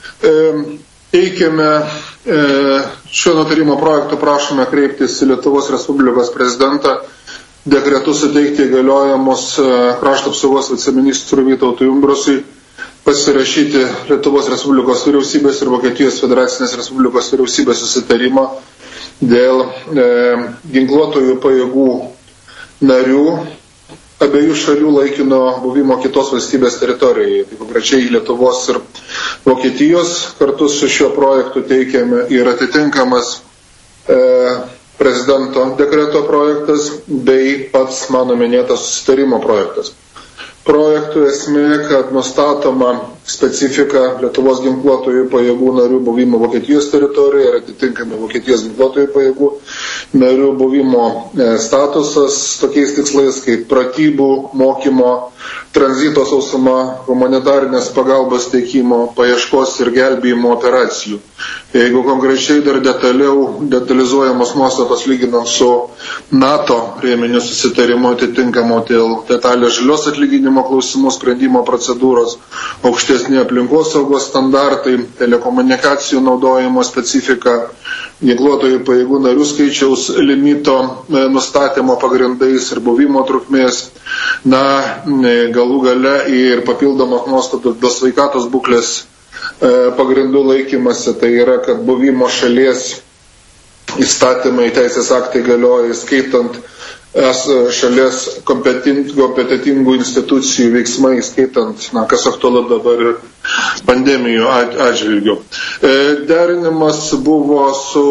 G: Teikiame šio nutarimo projektu, prašome kreiptis į Lietuvos Respublikos prezidentą, dekretu suteikti įgaliojimus krašto apsaugos viceministrui Vytautui Umbrasui, pasirašyti Lietuvos Respublikos vyriausybės ir Vokietijos Federacinės Respublikos vyriausybės susitarimą dėl ginkluotojų pajėgų narių abiejų šalių laikino buvimo kitos valstybės teritorijoje. Tai konkrečiai Lietuvos ir Vokietijos kartu su šiuo projektu teikiame ir atitinkamas prezidento dekreto projektas bei pats mano minėtas susitarimo projektas. Projektų esmė, kad nustatoma specifika Lietuvos ginkluotojų pajėgų narių buvimo Vokietijos teritorijoje ir atitinkami Vokietijos ginkluotojų pajėgų narių buvimo statusas tokiais tikslais kaip pratybų, mokymo, tranzito sausuma, humanitarinės pagalbos teikimo, paieškos ir gelbėjimo operacijų. Jeigu konkrečiai dar detalizuojamos nuostatos lyginant su NATO rėminių susitarimu atitinkamo dėl detalės žalios atlyginimo klausimų sprendimo procedūros, aukštesni aplinkos saugos standartai, telekomunikacijų naudojimo specifika, ginkluotojų pajėgų narių skaičiaus limito nustatymo pagrindais ir buvimo trukmės, galų gale ir papildomos nuostatos dėl sveikatos būklės pagrindų laikymasi, tai yra, kad buvimo šalies įstatymai, teisės aktai galioja, skaitant šalies kompetitingų institucijų veiksmai, skaitant, kas aktualu dabar ir pandemijų atžvilgių. Derinimas buvo su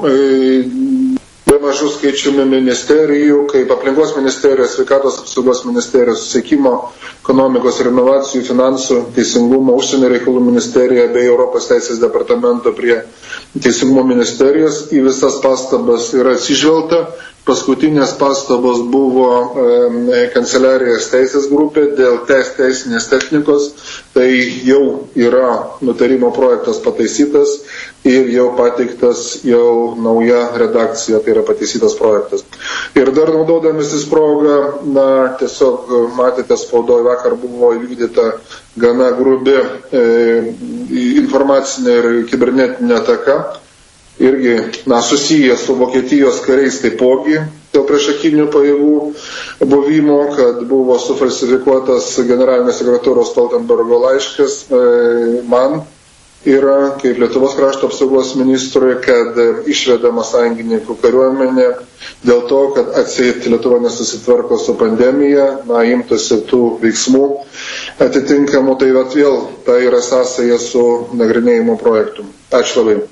G: mažų skaičiumi ministerijų, kaip aplinkos ministerija, sveikatos apsaugos ministerija, susisiekimo, ekonomikos ir inovacijų, finansų, teisingumo, užsienio reikalų ministerija bei Europos teisės departamento prie teisingumo ministerijos. Į visas pastabas yra atsižvelgta. Paskutinės pastabos buvo kanceliarijos teisės grupė dėl teisinės technikos. Tai jau yra nutarimo projektas pataisytas ir jau pateiktas jau nauja redakcija, tai yra pataisytas projektas. Ir dar naudodamasis progą, tiesiog matėte spaudoje, vakar buvo įvykdyta gana grubi informacinė ir kibernetinė ataka. Irgi susiję su Vokietijos kariais taipogi dėl priešakinių pajėgų buvimo, kad buvo sufalsifikuotas generalinio sekretoriaus Stoltenbergo laiškas man yra, kaip Lietuvos krašto apsaugos ministrui, kad išvedama sąjungininkų kariuomenė dėl to, kad atseit Lietuva nesusitvarko su pandemija, imtųsi tų veiksmų atitinkamų, tai vėl tai yra sąsaja su nagrinėjimo projektu. Ačiū labai.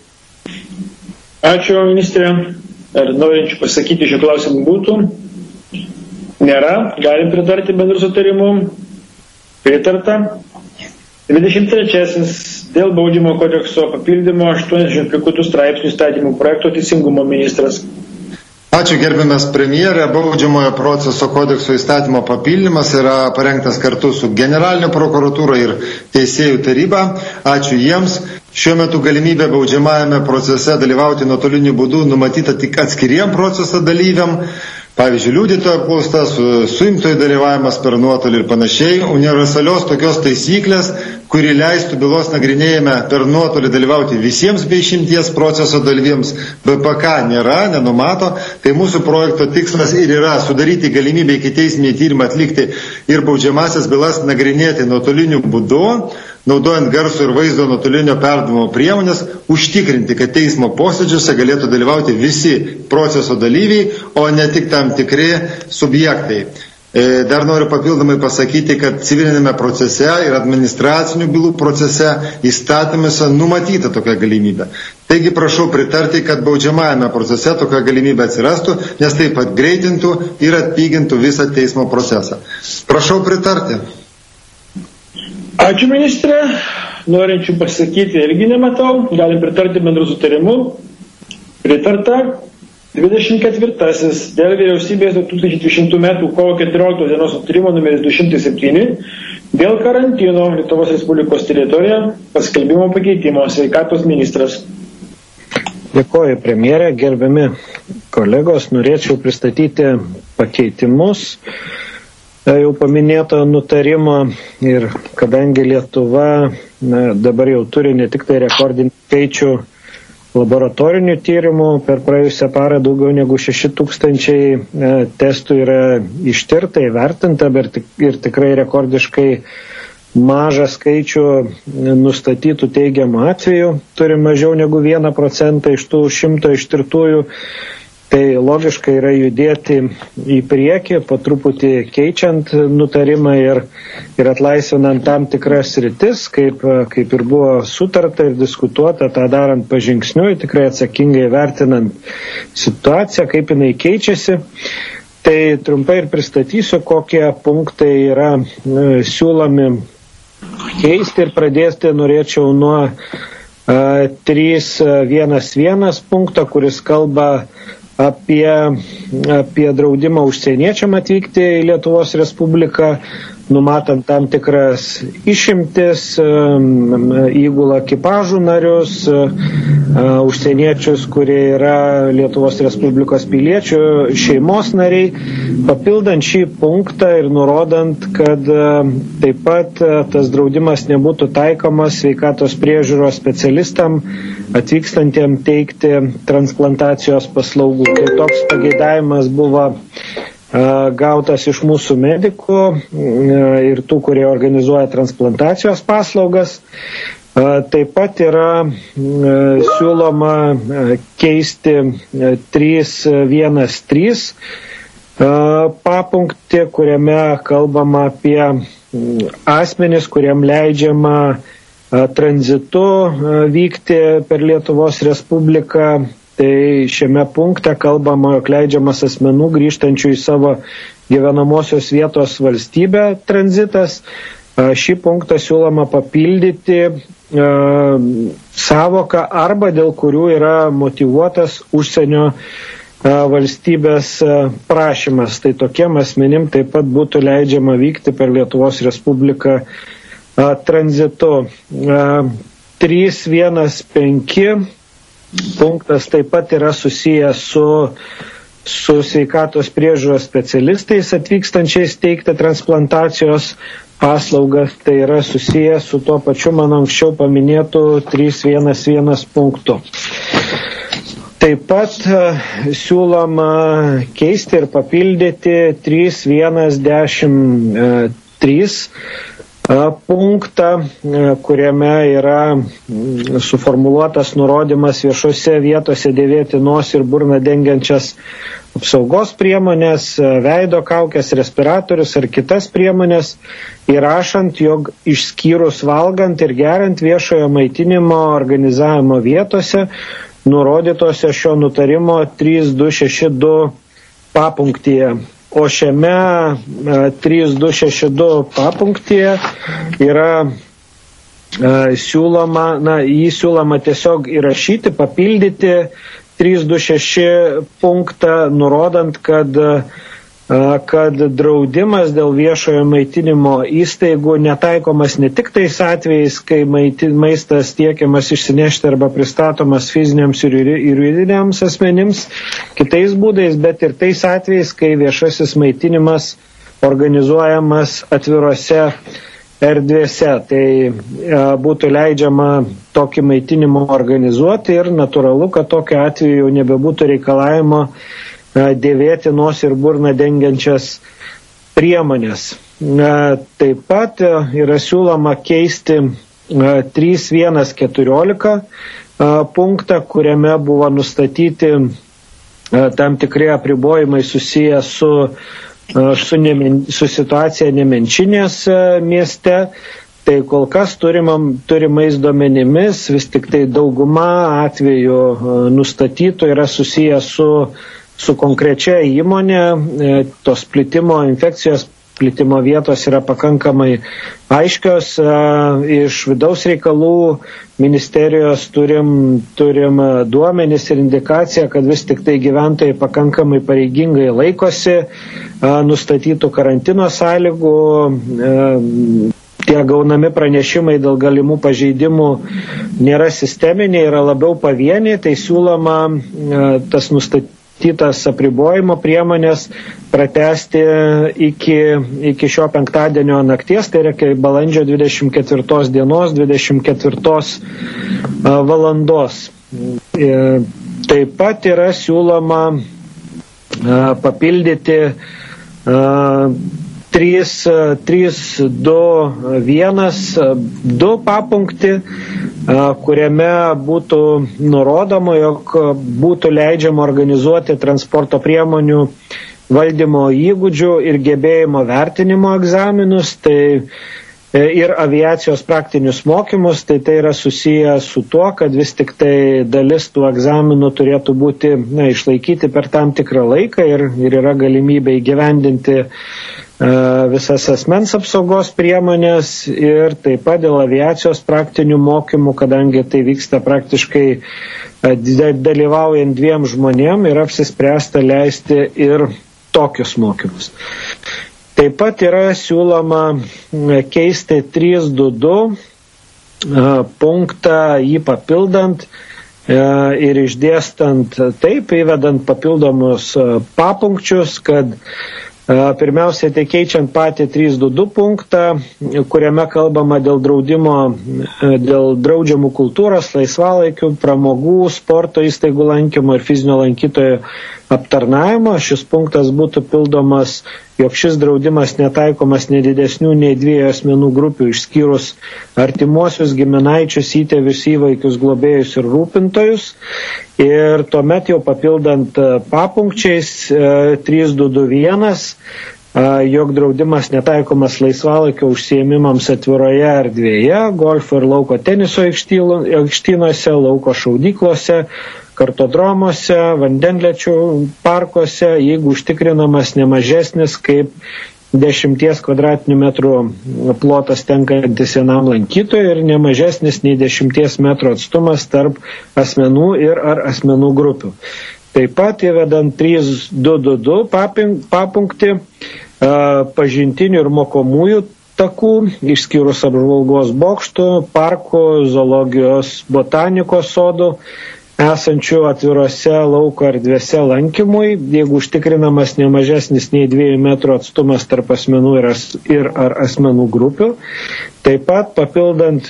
A: Ačiū, ministrė. Ar norinčių pasakyti šio klausimų būtų? Nėra. Galim pritarti bendru sutarimu. Pritarta. 23. Dėl baudžiamo kodekso papildymo 85 straipsnių įstatymų projekto teisingumo ministras.
B: Ačiū gerbiamas premjerė. Baudžiamojo proceso kodekso įstatymo papildymas yra parengtas kartu su Generalinė prokuratūra ir Teisėjų taryba. Ačiū jiems. Šiuo metu galimybė baudžiamajame procese dalyvauti nuotoliniu būdu numatyta tik atskiriem proceso dalyviam. Pavyzdžiui, liudytojo apklaustas, suimtojo dalyvavimas per nuotolį ir panašiai. Universalios tokios taisyklės, kuri leistų bylos nagrinėjime per nuotolį dalyvauti visiems be išimties proceso dalyviams, BPK nėra, nenumato. Tai mūsų projekto tikslas ir yra sudaryti galimybę ikiteisminį tyrimą atlikti ir baudžiamasias bylas nagrinėti nuotoliniu būdu, naudojant garso ir vaizdo nuotolinio perdavimo priemonės, užtikrinti, kad teismo posėdžiuose galėtų dalyvauti visi proceso dalyviai, o ne tik tam tikri subjektai. Dar noriu papildomai pasakyti, kad civilinėme procese ir administracinių bylų procese įstatymuose numatyta tokia galimybė. Taigi prašau pritarti, kad baudžiamajame procese tokia galimybė atsirastų, nes taip pat greitintų ir atpigintų visą teismo procesą. Prašau pritarti.
A: Ačiū ministrė. Norinčių pasakyti irgi nematau. Galim pritarti bendru sutarimu. Pritarta. 24. Dėl vyriausybės 2020 metų kovo 14 dienos nutarimo numeris 207 dėl karantino Lietuvos Respublikos teritorijoje paskelbimo pakeitimo. Sveikatos ministras.
K: Dėkoju premjerė, gerbiami kolegos, norėčiau pristatyti pakeitimus jau paminėto nutarimo ir kadangi Lietuva dabar jau turi ne tik tai rekordinį skaičių laboratorinių tyrimų, per praėjusią parą daugiau negu 6000 testų yra ištirta, įvertinta ir tikrai rekordiškai mažą skaičių nustatytų teigiamų atvejų, turi mažiau negu 1% iš tų 100 ištirtųjų. Tai logiškai yra judėti į priekį, po truputį keičiant nutarimą ir atlaisvinant tam tikras sritis, kaip ir buvo sutarta ir diskutuota, tą darant pažingsniui, tikrai atsakingai vertinant situaciją, kaip jinai keičiasi. Tai trumpai ir pristatysiu, kokie punktai yra siūlomi keisti ir pradėti norėčiau nuo 3.1.1 punkto, kuris kalba apie draudimą užsieniečiam atvykti į Lietuvos Respubliką, numatant tam tikras išimtis, įgulą ekipažų narius, užsieniečius, kurie yra Lietuvos Respublikos piliečių, šeimos nariai, papildant šį punktą ir nurodant, kad taip pat tas draudimas nebūtų taikomas sveikatos priežiūros specialistam atvykstantiem teikti transplantacijos paslaugų. Tai toks pageidavimas buvo gautas iš mūsų medikų ir tų, kurie organizuoja transplantacijos paslaugas. Taip pat yra siūloma keisti 3.1.3 papunktį, kuriame kalbama apie asmenis, kuriam leidžiama tranzitu vykti per Lietuvos Respubliką. Tai šiame punkte kalbama, jog leidžiamas asmenų grįžtančių į savo gyvenamosios vietos valstybę tranzitas. Šį punktą siūloma papildyti savoką arba dėl kurių yra motyvuotas užsienio valstybės prašymas. Tai tokiem asmenim taip pat būtų leidžiama vykti per Lietuvos Respubliką tranzitu. 3.1.5 punktas taip pat yra susijęs su sveikatos priežiūros specialistais atvykstančiais teikti transplantacijos paslaugas. Tai yra susijęs su tuo pačiu mano anksčiau paminėtų 3.1.1 punktu. Taip pat siūloma keisti ir papildyti 3.1.10.3 punktą, kuriame yra suformuluotas nurodymas viešose vietose dėvėti nosį ir burną dengiančias apsaugos priemonės, veido kaukės, respiratorius ar kitas priemonės, įrašant, jog išskyrus valgant ir geriant viešojo maitinimo organizavimo vietose, nurodytose šio nutarimo 3.2.6.2 papunktyje. O šiame 3262 papunktyje yra siūloma tiesiog įrašyti, papildyti 326 punktą, nurodant, kad draudimas dėl viešojo maitinimo įstaigų netaikomas ne tik tais atvejais, kai maistas tiekiamas išsinešti arba pristatomas fiziniams ir juridiniams asmenims kitais būdais, bet ir tais atvejais, kai viešasis maitinimas organizuojamas atvirose erdvėse. Tai būtų leidžiama tokį maitinimą organizuoti ir natūralu, kad tokiu atveju jau nebebūtų reikalavimo dėvėti nosį ir burną dengiančias priemonės. Taip pat yra siūloma keisti 3114 punktą, kuriame buvo nustatyti tam tikri apribojimai susiję su situacija Nemenčinės mieste. Tai kol kas turimais duomenimis vis tik tai dauguma atvejų nustatytų yra susiję su konkrečia įmonė, tos infekcijos plitimo vietos yra pakankamai aiškios. Iš vidaus reikalų ministerijos turim duomenis ir indikaciją, kad vis tik tai gyventojai pakankamai pareigingai laikosi nustatytų karantino sąlygų. Tie gaunami pranešimai dėl galimų pažeidimų nėra sisteminiai, yra labiau pavieniai, tai siūloma tas nustatytas apribojimo priemonės pratęsti iki šio penktadienio nakties, tai yra iki balandžio 24 dienos 24 valandos. Taip pat yra siūloma papildyti 3.2.1.2 papunktį, kuriame būtų nurodoma, jog būtų leidžiama organizuoti transporto priemonių valdymo įgūdžių ir gebėjimo vertinimo egzaminus, tai ir aviacijos praktinius mokymus, tai yra susiję su tuo, kad vis tik tai dalis tų egzaminų turėtų būti išlaikyti per tam tikrą laiką ir yra galimybė įgyvendinti visas asmens apsaugos priemonės ir taip pat dėl aviacijos praktinių mokymų, kadangi tai vyksta praktiškai dalyvaujant 2 žmonėm ir apsispręsta leisti ir tokius mokymus. Taip pat yra siūloma keisti 322 punktą, jį papildant ir išdėstant taip, įvedant papildomus papunkčius, kad pirmiausia, tai keičiant patį 322 punktą, kuriame kalbama dėl draudžiamų kultūros, laisvalaikių, pramogų, sporto įstaigų lankymo ir fizinio lankytojo aptarnavimo. Šis punktas būtų pildomas, jog šis draudimas netaikomas nedidesnių nei 2 asmenų grupių, išskyrus artimuosius, giminaičius, įtėvius, įvaikius, globėjus ir rūpintojus. Ir tuomet jau papildant papunkčiais 3221, jog draudimas netaikomas laisvalaikio užsiėmimams atviroje erdvėje, golfo ir lauko teniso aikštynuose, lauko šaudyklose, kartodromuose, vandenliečių parkuose, jeigu užtikrinamas nemažesnis kaip 10 kvadratinių metrų plotas tenkantis vienam lankytojui ir nemažesnis nei 10 metrų atstumas tarp asmenų ir ar asmenų grupių. Taip pat įvedant 322 papunktį pažintinių ir mokomųjų takų, išskyrus apžvalgos bokštų, parkų, zoologijos, botanikos sodų, esančių atvirose lauko erdvėse lankymui, jeigu užtikrinamas nemažesnis nei 2 metrų atstumas tarp asmenų ir ar asmenų grupių. Taip pat papildant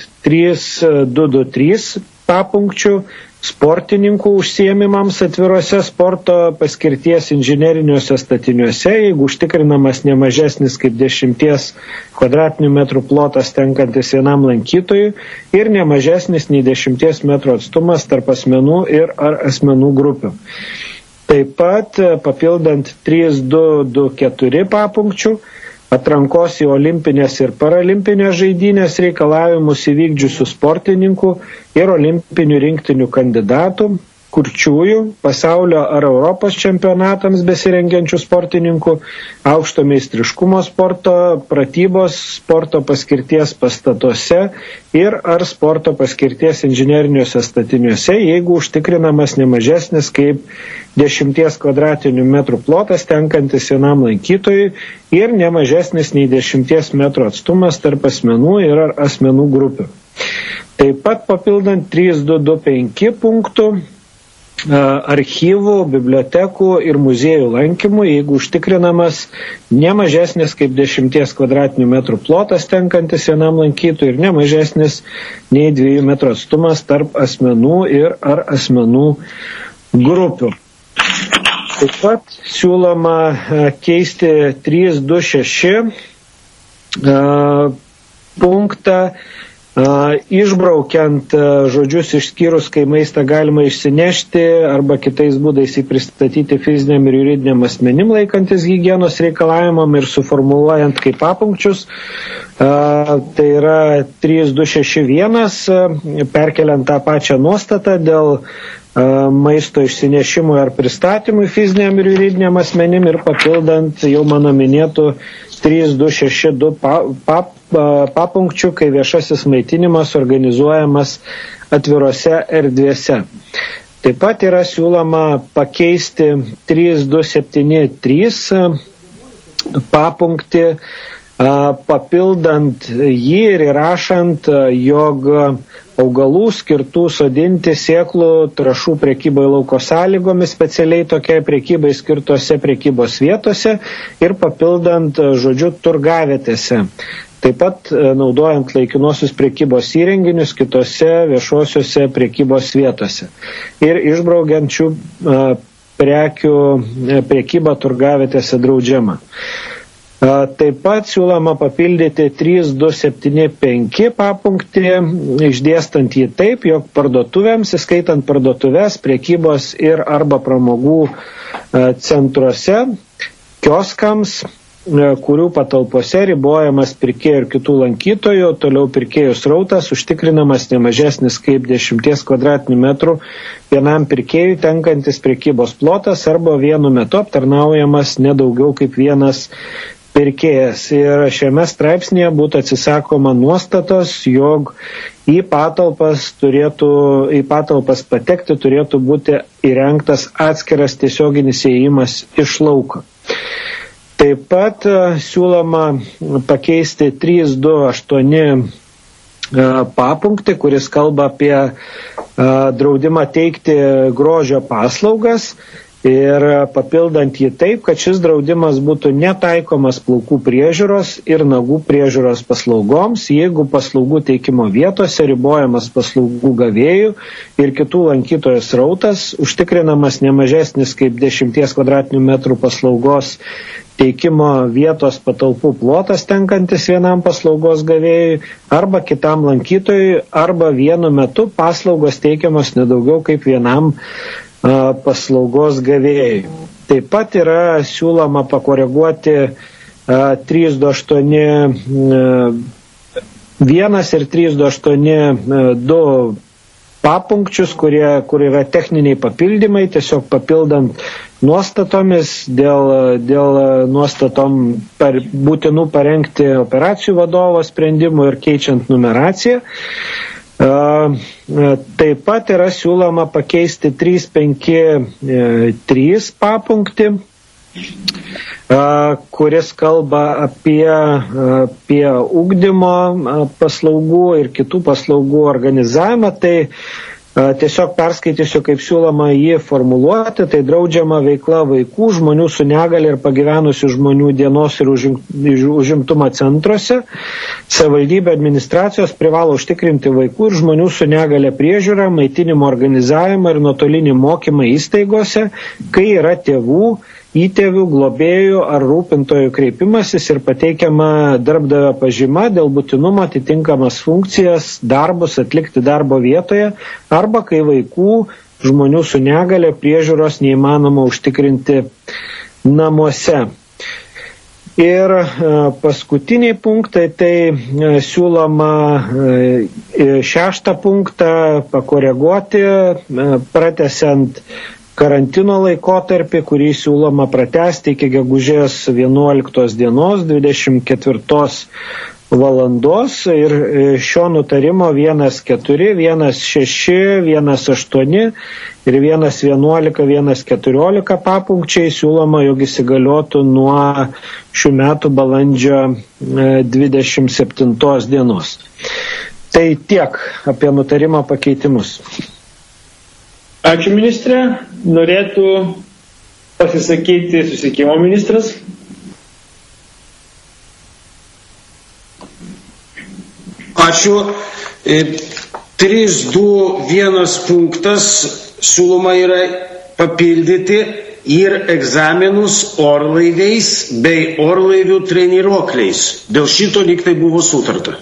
K: 3223 papunkčių sportininkų užsiėmimams atvirose sporto paskirties inžineriniuose statiniuose, jeigu užtikrinamas nemažesnis kaip 10 kvadratinių metrų plotas tenkantis vienam lankytojui ir nemažesnis nei 10 metrų atstumas tarp asmenų ir ar asmenų grupių. Taip pat papildant 3224 papunkčių, atrankos į olimpinės ir paralimpinės žaidynės reikalavimus įvykdžiusių sportininkų ir olimpinių rinktinių kandidatų, kurčiųjų, pasaulio ar Europos čempionatams besirengiančių sportininkų, aukšto meistriškumo sporto, pratybos sporto paskirties pastatuose ir ar sporto paskirties inžineriniuose statiniuose, jeigu užtikrinamas nemažesnis kaip 10 kvadratinių metrų plotas tenkantis vienam lankytojui ir nemažesnis nei 10 metrų atstumas tarp asmenų ir ar asmenų grupių. Taip pat papildant 3225 punktų archyvų, bibliotekų ir muziejų lankymų, jeigu užtikrinamas nemažesnis kaip 10 kvadratinių metrų plotas tenkantis vienam lankytojui ir nemažesnis nei 2 metrų atstumas tarp asmenų ir ar asmenų grupių. Taip pat siūloma keisti 326 punktą, išbraukiant žodžius išskyrus, kai maistą galima išsinešti arba kitais būdais pristatyti fiziniam ir juridiniam asmenim laikantis higienos reikalavimam ir suformuluojant kaip papunkčius. Tai yra 3261, perkeliant tą pačią nuostatą dėl maisto išsinešimui ar pristatymui fiziniam ir juridiniam asmenim ir papildant jau mano minėtų 3262 papunkčių, kai viešasis maitinimas organizuojamas atvirose erdvėse. Taip pat yra siūloma pakeisti 3273 papunktį, papildant jį ir įrašant, jog augalų skirtų sodinti sėklų trąšų prekybai lauko sąlygomis specialiai tokiai prekybai skirtose prekybos vietose ir papildant žodžiu turgavietėse. Taip pat naudojant laikinuosius prekybos įrenginius kitose viešosiuose prekybos vietose. Ir išbraukiančių prekių prekyba turgavietėse draudžiama. Taip pat siūloma papildyti 3275 papunktį, išdėstant jį taip, jog parduotuvėms, įskaitant parduotuvės, prekybos ir arba pramogų centruose, kioskams, kurių patalpose ribojamas pirkėjų ir kitų lankytojų, toliau pirkėjų srautas užtikrinamas nemažesnis kaip 10 kvadratinių metrų vienam pirkėjui tenkantis prekybos plotas arba vienu metu aptarnaujamas nedaugiau kaip vienas pirkėjas. Ir šiame straipsnėje būtų atsisakoma nuostatos, jog į patalpas patekti turėtų būti įrengtas atskiras tiesioginis įėjimas iš lauko. Taip pat siūloma pakeisti 328 papunktį, kuris kalba apie draudimą teikti grožio paslaugas. Ir papildant jį taip, kad šis draudimas būtų netaikomas plaukų priežiūros ir nagų priežiūros paslaugoms, jeigu paslaugų teikimo vietose ribojamas paslaugų gavėjų ir kitų lankytojų srautas, užtikrinamas nemažesnis kaip 10 kvadratinių metrų paslaugos teikimo vietos patalpų plotas tenkantis vienam paslaugos gavėjui arba kitam lankytojui, arba vienu metu paslaugos teikiamos nedaugiau kaip vienam paslaugos gavėjai. Taip pat yra siūloma pakoreguoti 328.1 ir 328.2 papunkčius, kur yra techniniai papildymai, tiesiog papildant nuostatomis dėl nuostatom būtinų parengti operacijų vadovo sprendimų ir keičiant numeraciją. Taip pat yra siūloma pakeisti 353 papunktį, kuris kalba apie ugdymo paslaugų ir kitų paslaugų organizavimą. Tai tiesiog perskaitysiu, kaip siūloma jį formuluoti. Tai draudžiama veikla vaikų, žmonių su negalia ir pagyvenusių žmonių dienos ir užimtumo centruose. Savivaldybė administracijos privalo užtikrinti vaikų ir žmonių su negalia priežiūrą, maitinimo organizavimą ir nuotolinį mokymą įstaigose, kai yra tėvų, įtėvių, globėjų ar rūpintojų kreipimasis ir pateikiama darbdavio pažyma dėl būtinumo atitinkamas funkcijas, darbus atlikti darbo vietoje arba kai vaikų, žmonių su negalia priežiūros neįmanoma užtikrinti namuose. Ir paskutiniai punktai, tai siūloma 6 punktą pakoreguoti, pratęsiant karantino laikotarpį, kurį siūloma pratęsti iki gegužės 11 dienos, 24 valandos. Ir šio nutarimo 1.4, 1.6, 1.8 ir 1.11, 1.14 papunkčiai siūloma, jog įsigaliotų nuo šių metų balandžio 27 dienos. Tai tiek apie nutarimo pakeitimus.
A: Ačiū, ministrė. Norėtų pasisakyti susisiekimo ministras.
C: Ačiū. 3.2.1 punktas siūloma yra papildyti ir egzaminus orlaiviais bei orlaivių treniruokliais. Dėl šito lyg tai buvo sutarta.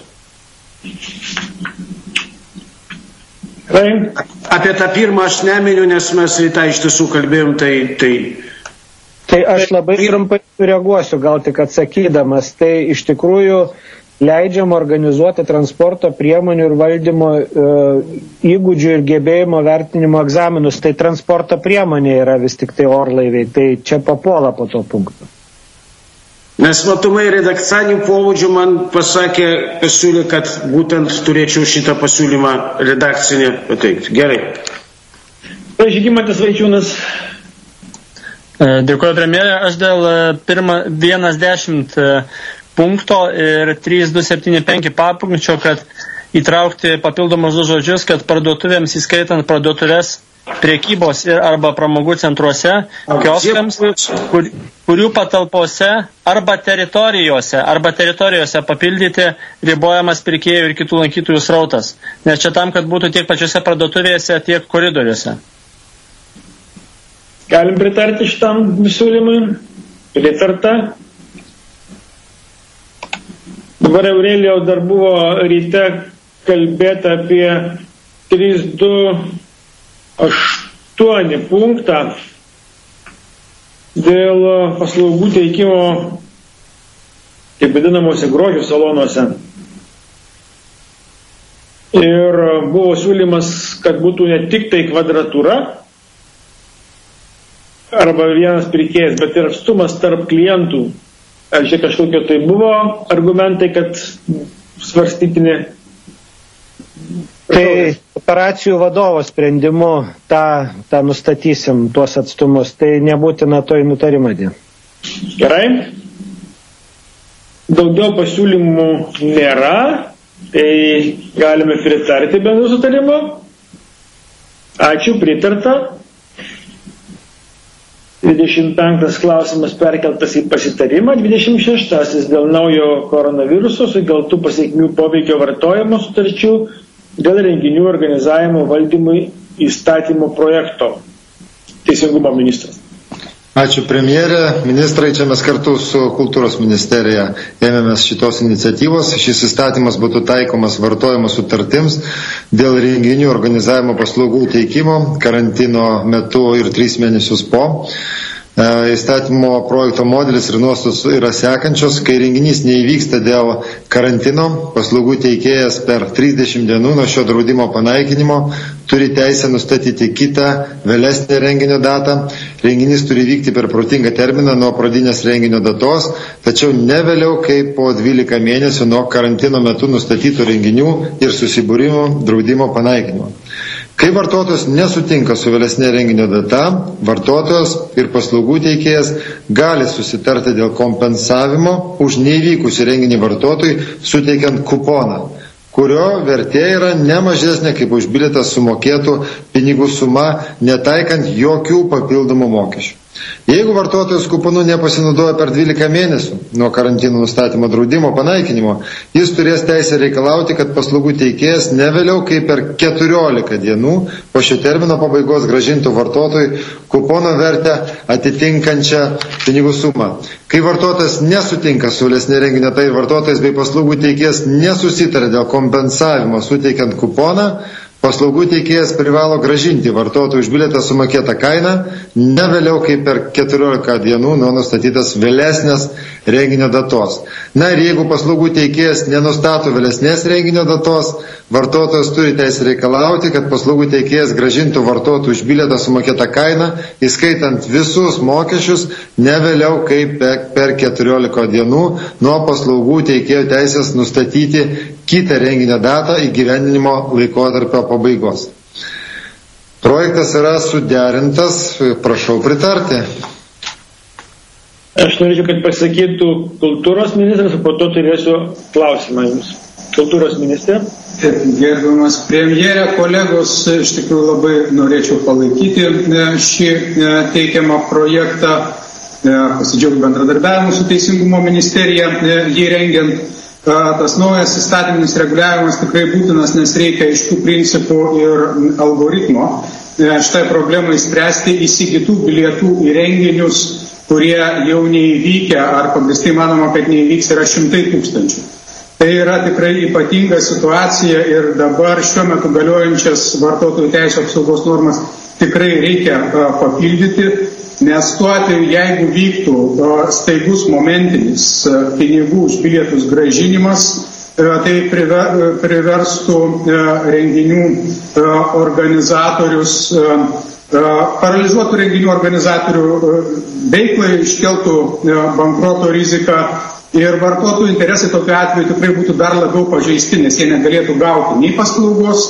C: Apie tą pirmą aš neminiu, nes mes į tą iš tiesų kalbėjom,
K: Tai aš labai trumpai reaguosiu, gal tik atsakydamas. Tai iš tikrųjų leidžiam organizuoti transporto priemonių ir valdymo įgūdžių ir gebėjimo vertinimo egzaminus. Tai transporto priemonė yra vis tik tai orlaiviai. Tai čia papuola po to punkto.
C: Nes matomai redakcinių pobūdžių man pasiūlė, kad būtent turėčiau šitą pasiūlymą redakcinį pateikti. Gerai.
A: Žygimantas Vaičiūnas.
L: Dėkuoju, premjerė. Aš dėl 1.10 punkto ir 3.2.7.5 papunkčio, kad įtraukti papildomus 2 žodžius, kad parduotuvėms, įskaitant parduotuvės priekybos ir arba pramogų centruose, kioskams, kurių patalpose arba teritorijose papildyti ribojamas pirkėjų ir kitų lankytojų srautas. Nes čia tam, kad būtų tiek pačiose parduotuvėse, tiek koridoriuose.
A: Galim pritarti šitam siūlymui? Pritarta. Dabar Aurelijau dar buvo ryte kalbėta apie 3.2.8 punktą dėl paslaugų teikimo, taip vadinamuose grožio salonuose. Ir buvo siūlymas, kad būtų ne tik tai kvadratūra arba vienas pirkėjas, bet ir atstumas tarp klientų. Ar čia kažkokio tai buvo argumentai, kad svarstytini?
K: Tai operacijų vadovo sprendimu tą nustatysim, tuos atstumus. Tai nebūtina to į nutarimą dėl.
A: Gerai. Daugiau pasiūlymų nėra, tai galime pritarti bendrų sutarimo. Ačiū, pritarta. 25 klausimas perkeltas į pasitarimą, 26 dėl naujo koronaviruso sukeltų pasekmių poveikio vartojimo sutarčių dėl renginių organizavimo valdymui įstatymo projekto. Teisingumo ministras.
B: Ačiū, premjerė. Ministrai, čia mes kartu su kultūros ministerija ėmėmės šitos iniciatyvos. Šis įstatymas būtų taikomas vartojimo sutartims dėl renginių organizavimo paslaugų teikimo karantino metu ir 3 mėnesius po. Įstatymo projekto modelis ir nuostatos yra sekančios, kai renginys neįvyksta dėl karantino, paslaugų teikėjas per 30 dienų nuo šio draudimo panaikinimo turi teisę nustatyti kitą vėlesnę renginio datą. Renginys turi vykti per protingą terminą nuo pradinės renginio datos, tačiau ne vėliau kaip po 12 mėnesių nuo karantino metu nustatytų renginių ir susibūrimų draudimo panaikinimo. Kai vartotojas nesutinka su vėlesnė renginio data, vartotojas ir paslaugų teikėjas gali susitarti dėl kompensavimo už neįvykusį renginį vartotojui, suteikiant kuponą, kurio vertė yra ne mažesnė kaip už bilietą sumokėtų pinigų suma, netaikant jokių papildomų mokesčių. Jeigu vartotojas kuponu nepasinaudoja per 12 mėnesių nuo karantino nustatymo draudimo panaikinimo, jis turės teisę reikalauti, kad paslaugų teikėjas ne vėliau kaip per 14 dienų po šio termino pabaigos grąžintų vartotojui kupono vertę atitinkančią pinigų sumą. Kai vartotojas nesutinka su vėlesnė renginio, tai vartotojas bei paslaugų teikėjas nesusitarė dėl kompensavimo suteikiant kuponą, paslaugų teikėjas privalo grąžinti vartotojui už bilietą sumokėtą kainą ne vėliau kaip per 14 dienų nuo nustatytas vėlesnės renginio datos. Na ir jeigu paslaugų teikėjas nenustato vėlesnės renginio datos, vartotojas turi teisę reikalauti, kad paslaugų teikėjas grąžintų vartotojų už bilietą sumokėtą kainą, įskaitant visus mokesčius, ne vėliau kaip per 14 dienų nuo paslaugų teikėjo teisės nustatyti kitą renginio datą įgyvendinimo laikotarpio pabaigos. Projektas yra suderintas, prašau pritarti.
A: Aš norėčiau, kad pasakytų kultūros ministras, o po to turėsiu klausimą jums. Kultūros ministrė.
M: Gerbiamas premjerė, kolegos, iš tikrųjų labai norėčiau palaikyti šį teikiamą projektą, pasidžiaugti bendradarbiavimu su Teisingumo ministerija, jį rengiant. Tas naujas įstatyminis reguliavimas tikrai būtinas, nes reikia aiškių principų ir algoritmo šitai problemai spręsti įsigytų bilietų į renginius, kurie jau neįvykę ar pagrįstai manoma, kad neįvyks, yra 100 000. Tai yra tikrai ypatinga situacija ir dabar šiuo metu galiojančias vartotojų teisų apsaugos normas tikrai reikia papildyti, nes tuo atveju, jeigu vyktų staigus momentinis pinigų už bilietus grąžinimas, tai priverstų renginių organizatorius, paralyžiuotų renginių organizatorių veiklai, iškeltų bankroto riziką ir vartotojų interesai tokiu atveju tikrai būtų dar labiau pažeisti, nes jie negalėtų gauti nei paslaugos,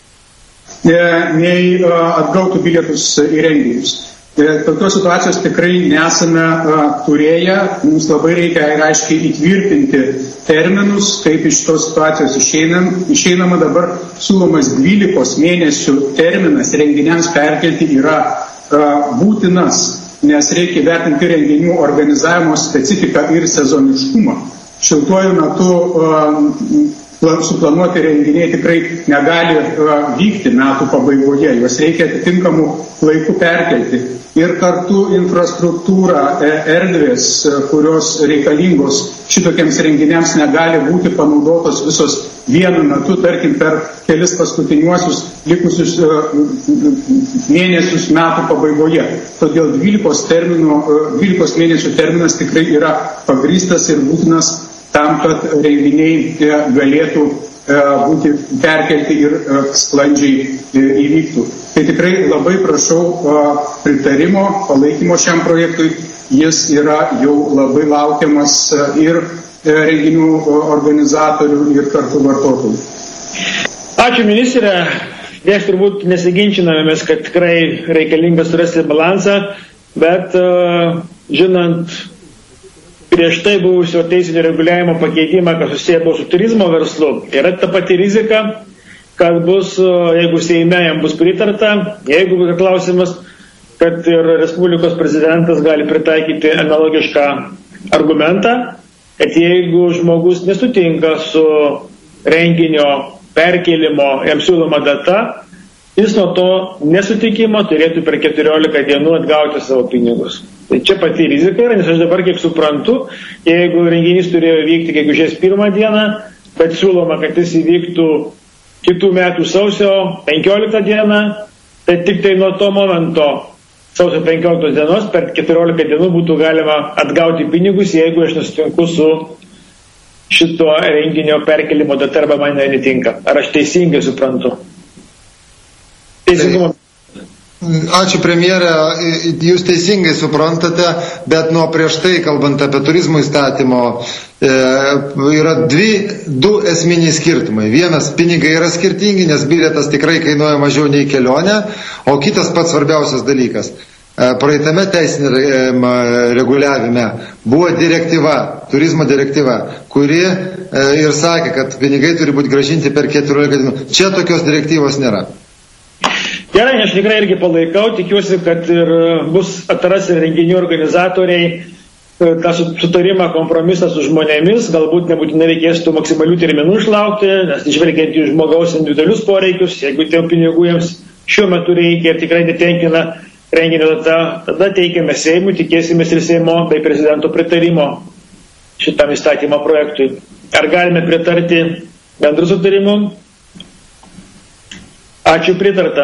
M: nei atgautų bilietus į renginius. Tokios situacijos tikrai nesame turėję, mums labai reikia ir aiškiai įtvirtinti terminus, kaip iš tos situacijos išeinama. Dabar siūlomas 12 mėnesių terminas renginiams perkelti yra būtinas, nes reikia vertinti renginių organizavimo specifiką ir sezoniškumą. Šiltuoju metu suplanuoti renginiai tikrai negali vykti metų pabaigoje, juos reikia atitinkamų laikų perkelti. Ir kartu infrastruktūra, erdvės, kurios reikalingos šitokiems renginiams, negali būti panaudotos visos vienu metu, tarkim, per kelis paskutiniuosius likusius mėnesius metų pabaigoje. Todėl 12 mėnesių terminas tikrai yra pagrįstas ir būtinas tam, kad renginiai galėtų būti perkelti ir sklandžiai įvyktų. Tai tikrai labai prašau pritarimo, palaikymo šiam projektui. Jis yra jau labai laukiamas ir renginių organizatorių ir kartu vartotojų.
A: Ačiū, ministrė. Mes turbūt nesiginčinamės, kad tikrai reikalingas surasti balansą, bet žinant prieš tai buvusio teisinio reguliavimo pakeitimą, kas susiję buvo su turizmo verslu, yra ta pati rizika, kad bus, jeigu Seime jam bus pritarta, jeigu bus klausimas, kad ir Respublikos prezidentas gali pritaikyti analogišką argumentą, kad jeigu žmogus nesutinka su renginio perkelimo jam siūloma data, jis nuo to nesutikimo turėtų per 14 dienų atgauti savo pinigus. Tai čia pati rizika yra, nes aš dabar, kaip suprantu, jeigu renginys turėjo vykti gegužės 1 dieną, bet siūloma, kad jis įvyktų kitų metų sausio 15 dieną, tai tik tai nuo to momento sausio 15 dienos per 14 dienų būtų galima atgauti pinigus, jeigu aš nesutinku su šito renginio perkelimo data arba man netinka. Ar aš teisingai suprantu? Teisingumo.
B: Ačiū, premjerė, jūs teisingai suprantate, bet nuo prieš tai, kalbant apie turizmo įstatymo, yra du esminiai skirtumai. Vienas, pinigai yra skirtingi, nes bilietas tikrai kainuoja mažiau nei kelionė, o kitas pats svarbiausias dalykas. Praeitame teisinėme reguliavime buvo direktyva, turizmo direktyva, kuri ir sakė, kad pinigai turi būti grąžinti per 14 dienų. Čia tokios direktyvos nėra.
A: Gerai, aš tikrai irgi palaikau, tikiuosi, kad ir bus atras ir renginių organizatoriai tą sutarimą, kompromisą su žmonėmis, galbūt nebūtinai reikės tų maksimalių terminų išlaukti, nes išvelgiant į žmogaus individualius poreikius, jeigu tie pinigų jiems šiuo metu reikia ir tikrai netenkina renginio data, tada teikiame Seimui, tikėsimės ir Seimo bei prezidento pritarimo šitam įstatymo projektui. Ar galime pritarti bendru sutarimu? Ačiū, pritarta.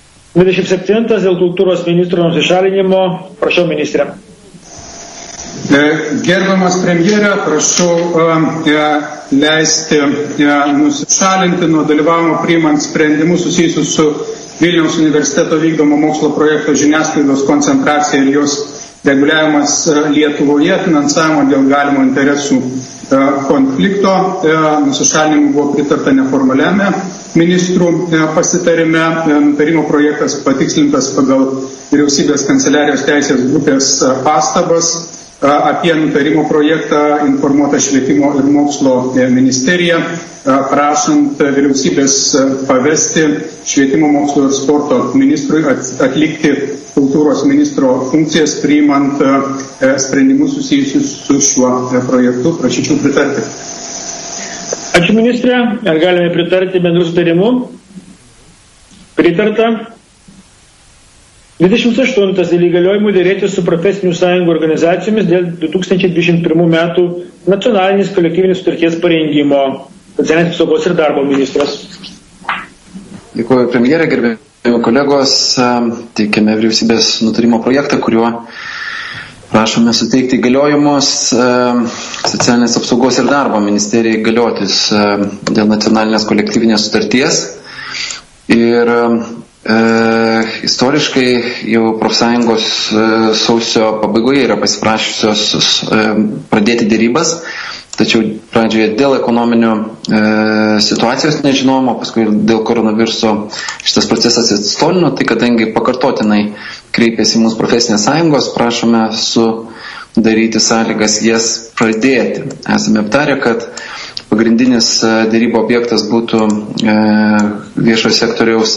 A: 27 dėl kultūros ministro nusišalinimo. Prašau, ministrė.
M: Gerbiamas premjere, prašau leisti nusišalinti nuo dalyvavimo priimant sprendimus susijusius su Vilniaus universiteto vykdomo mokslo projekto žiniasklaidos koncentracija ir jos reguliavimas Lietuvoje, finansavimo dėl galimo interesų konflikto. Nusišalinimu buvo pritarta neformaliame ministrų pasitarime. Nutarimo projektas patikslintas pagal Vyriausybės kanceliarijos teisės grupės pastabas. Apie nutarimo projektą informuota Švietimo ir mokslo ministerija, prašant Vyriausybės pavesti Švietimo, mokslo ir sporto ministrui atlikti kultūros ministro funkcijas, priimant sprendimus susijusius su šiuo projektu. Prašyčiau pritarti.
A: Ačiū ministrė. Ar galime pritarti bendrų sutarimų? Pritarta. 28. Dėl įgaliojimų dėrėtis su profesinių sąjungų organizacijomis dėl 2021 metų nacionalinės kolektyvinės sutarties parengimo. Socialinės apsaugos ir darbo ministras.
N: Dėkuoju premjerė, gerbėjai kolegos. Teikiame vyriausybės nutarimo projektą, kuriuo prašome suteikti įgaliojimus socialinės apsaugos ir darbo ministerijai galiotis dėl nacionalinės kolektyvinės sutarties. Ir istoriškai jau profsąjungos sausio pabaigoje yra pasiprašysios pradėti dėrybas, tačiau pradžioje dėl ekonominio situacijos nežinojimo, paskui dėl koronaviruso šitas procesas atsitolino, tai kadangi pakartotinai kreipėsi mūsų profesinės sąjungos, prašome sudaryti sąlygas jas pradėti. Esame aptarę, kad pagrindinis dėrybo objektas būtų viešojo sektoriaus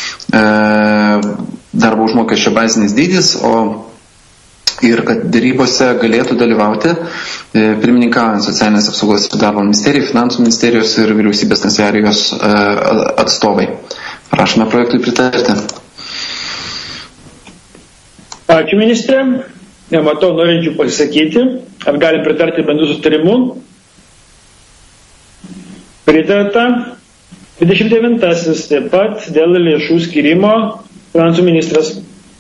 N: darbo užmokesčio bazinis dydis, ir kad dėrybose galėtų dalyvauti pirmininkaujant socialinės apsaugos ir darbo ministerijai, finansų ministerijos ir vyriausybės kanceliarijos atstovai. Prašome projektui pritarti.
A: Ačiū ministrė. Nematau norinčių pasisakyti. Ar galim pritarti bendrų sutarimų? Pritarta. 29. Taip pat dėl lėšų skirimo finansų ministras.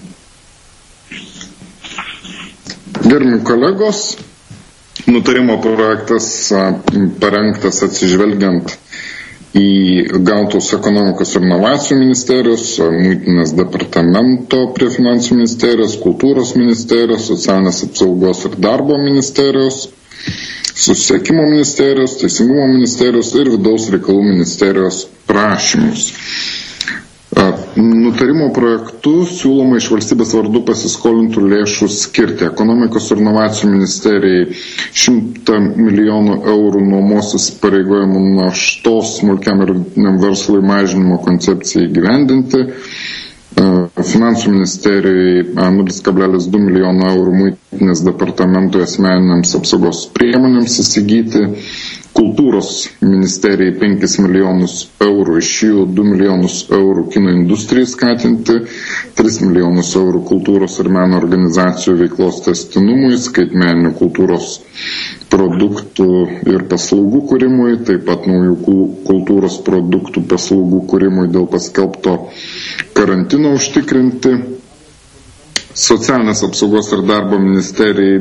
G: Gerbiami kolegos, nutarimo projektas parengtas atsižvelgiant į gautus ekonomikos ir inovacijų ministerijos, muitinės departamento prie finansų ministerijos, kultūros ministerijos, socialinės apsaugos ir darbo ministerijos, susisiekimo ministerijos, teisingumo ministerijos ir vidaus reikalų ministerijos prašymus. Nutarimo projektu siūloma iš valstybės vardų pasiskolintų lėšų skirti ekonomikos ir inovacijų ministerijai 100 milijonų eurų nuomos įsipareigojimų naštos smulkiam ir vidutiniam verslui mažinimo koncepcijai įgyvendinti, finansų ministerijai 0,2 milijono eurų muitinės departamentui asmeniniams apsaugos priemonėms įsigyti, kultūros ministerijai 5 milijonus eurų, iš jų 2 milijonus eurų kino industrijai skatinti, 3 milijonus eurų kultūros ir meno organizacijų veiklos tęstinumui, skaitmeninių kultūros produktų ir paslaugų kūrimui, taip pat naujų kultūros produktų paslaugų kūrimui dėl paskelbto karantino užtikrinti. Socialinės apsaugos ir darbo ministerijai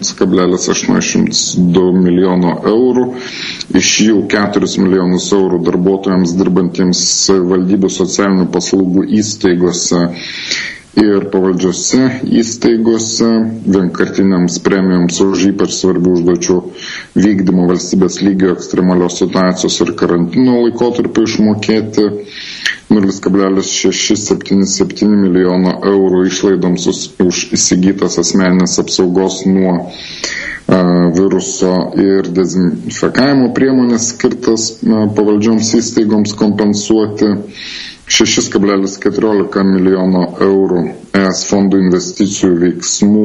G: 10,82 milijono eurų, iš jų 4 milijonus eurų darbuotojams dirbantiems savivaldybių socialinių paslaugų įstaigose ir pavaldžiose įstaigose, vienkartiniams premijoms už ypač svarbių užduočių vykdymo valstybės lygio ekstremalios situacijos ir karantino laikotarpiu išmokėti, 0,677 milijono eurų išlaidoms už įsigytas asmeninės apsaugos nuo viruso ir dezinfekavimo priemonės skirtas pavaldžioms įstaigoms kompensuoti, 6,14 milijono eurų ES fondų investicijų veiksmų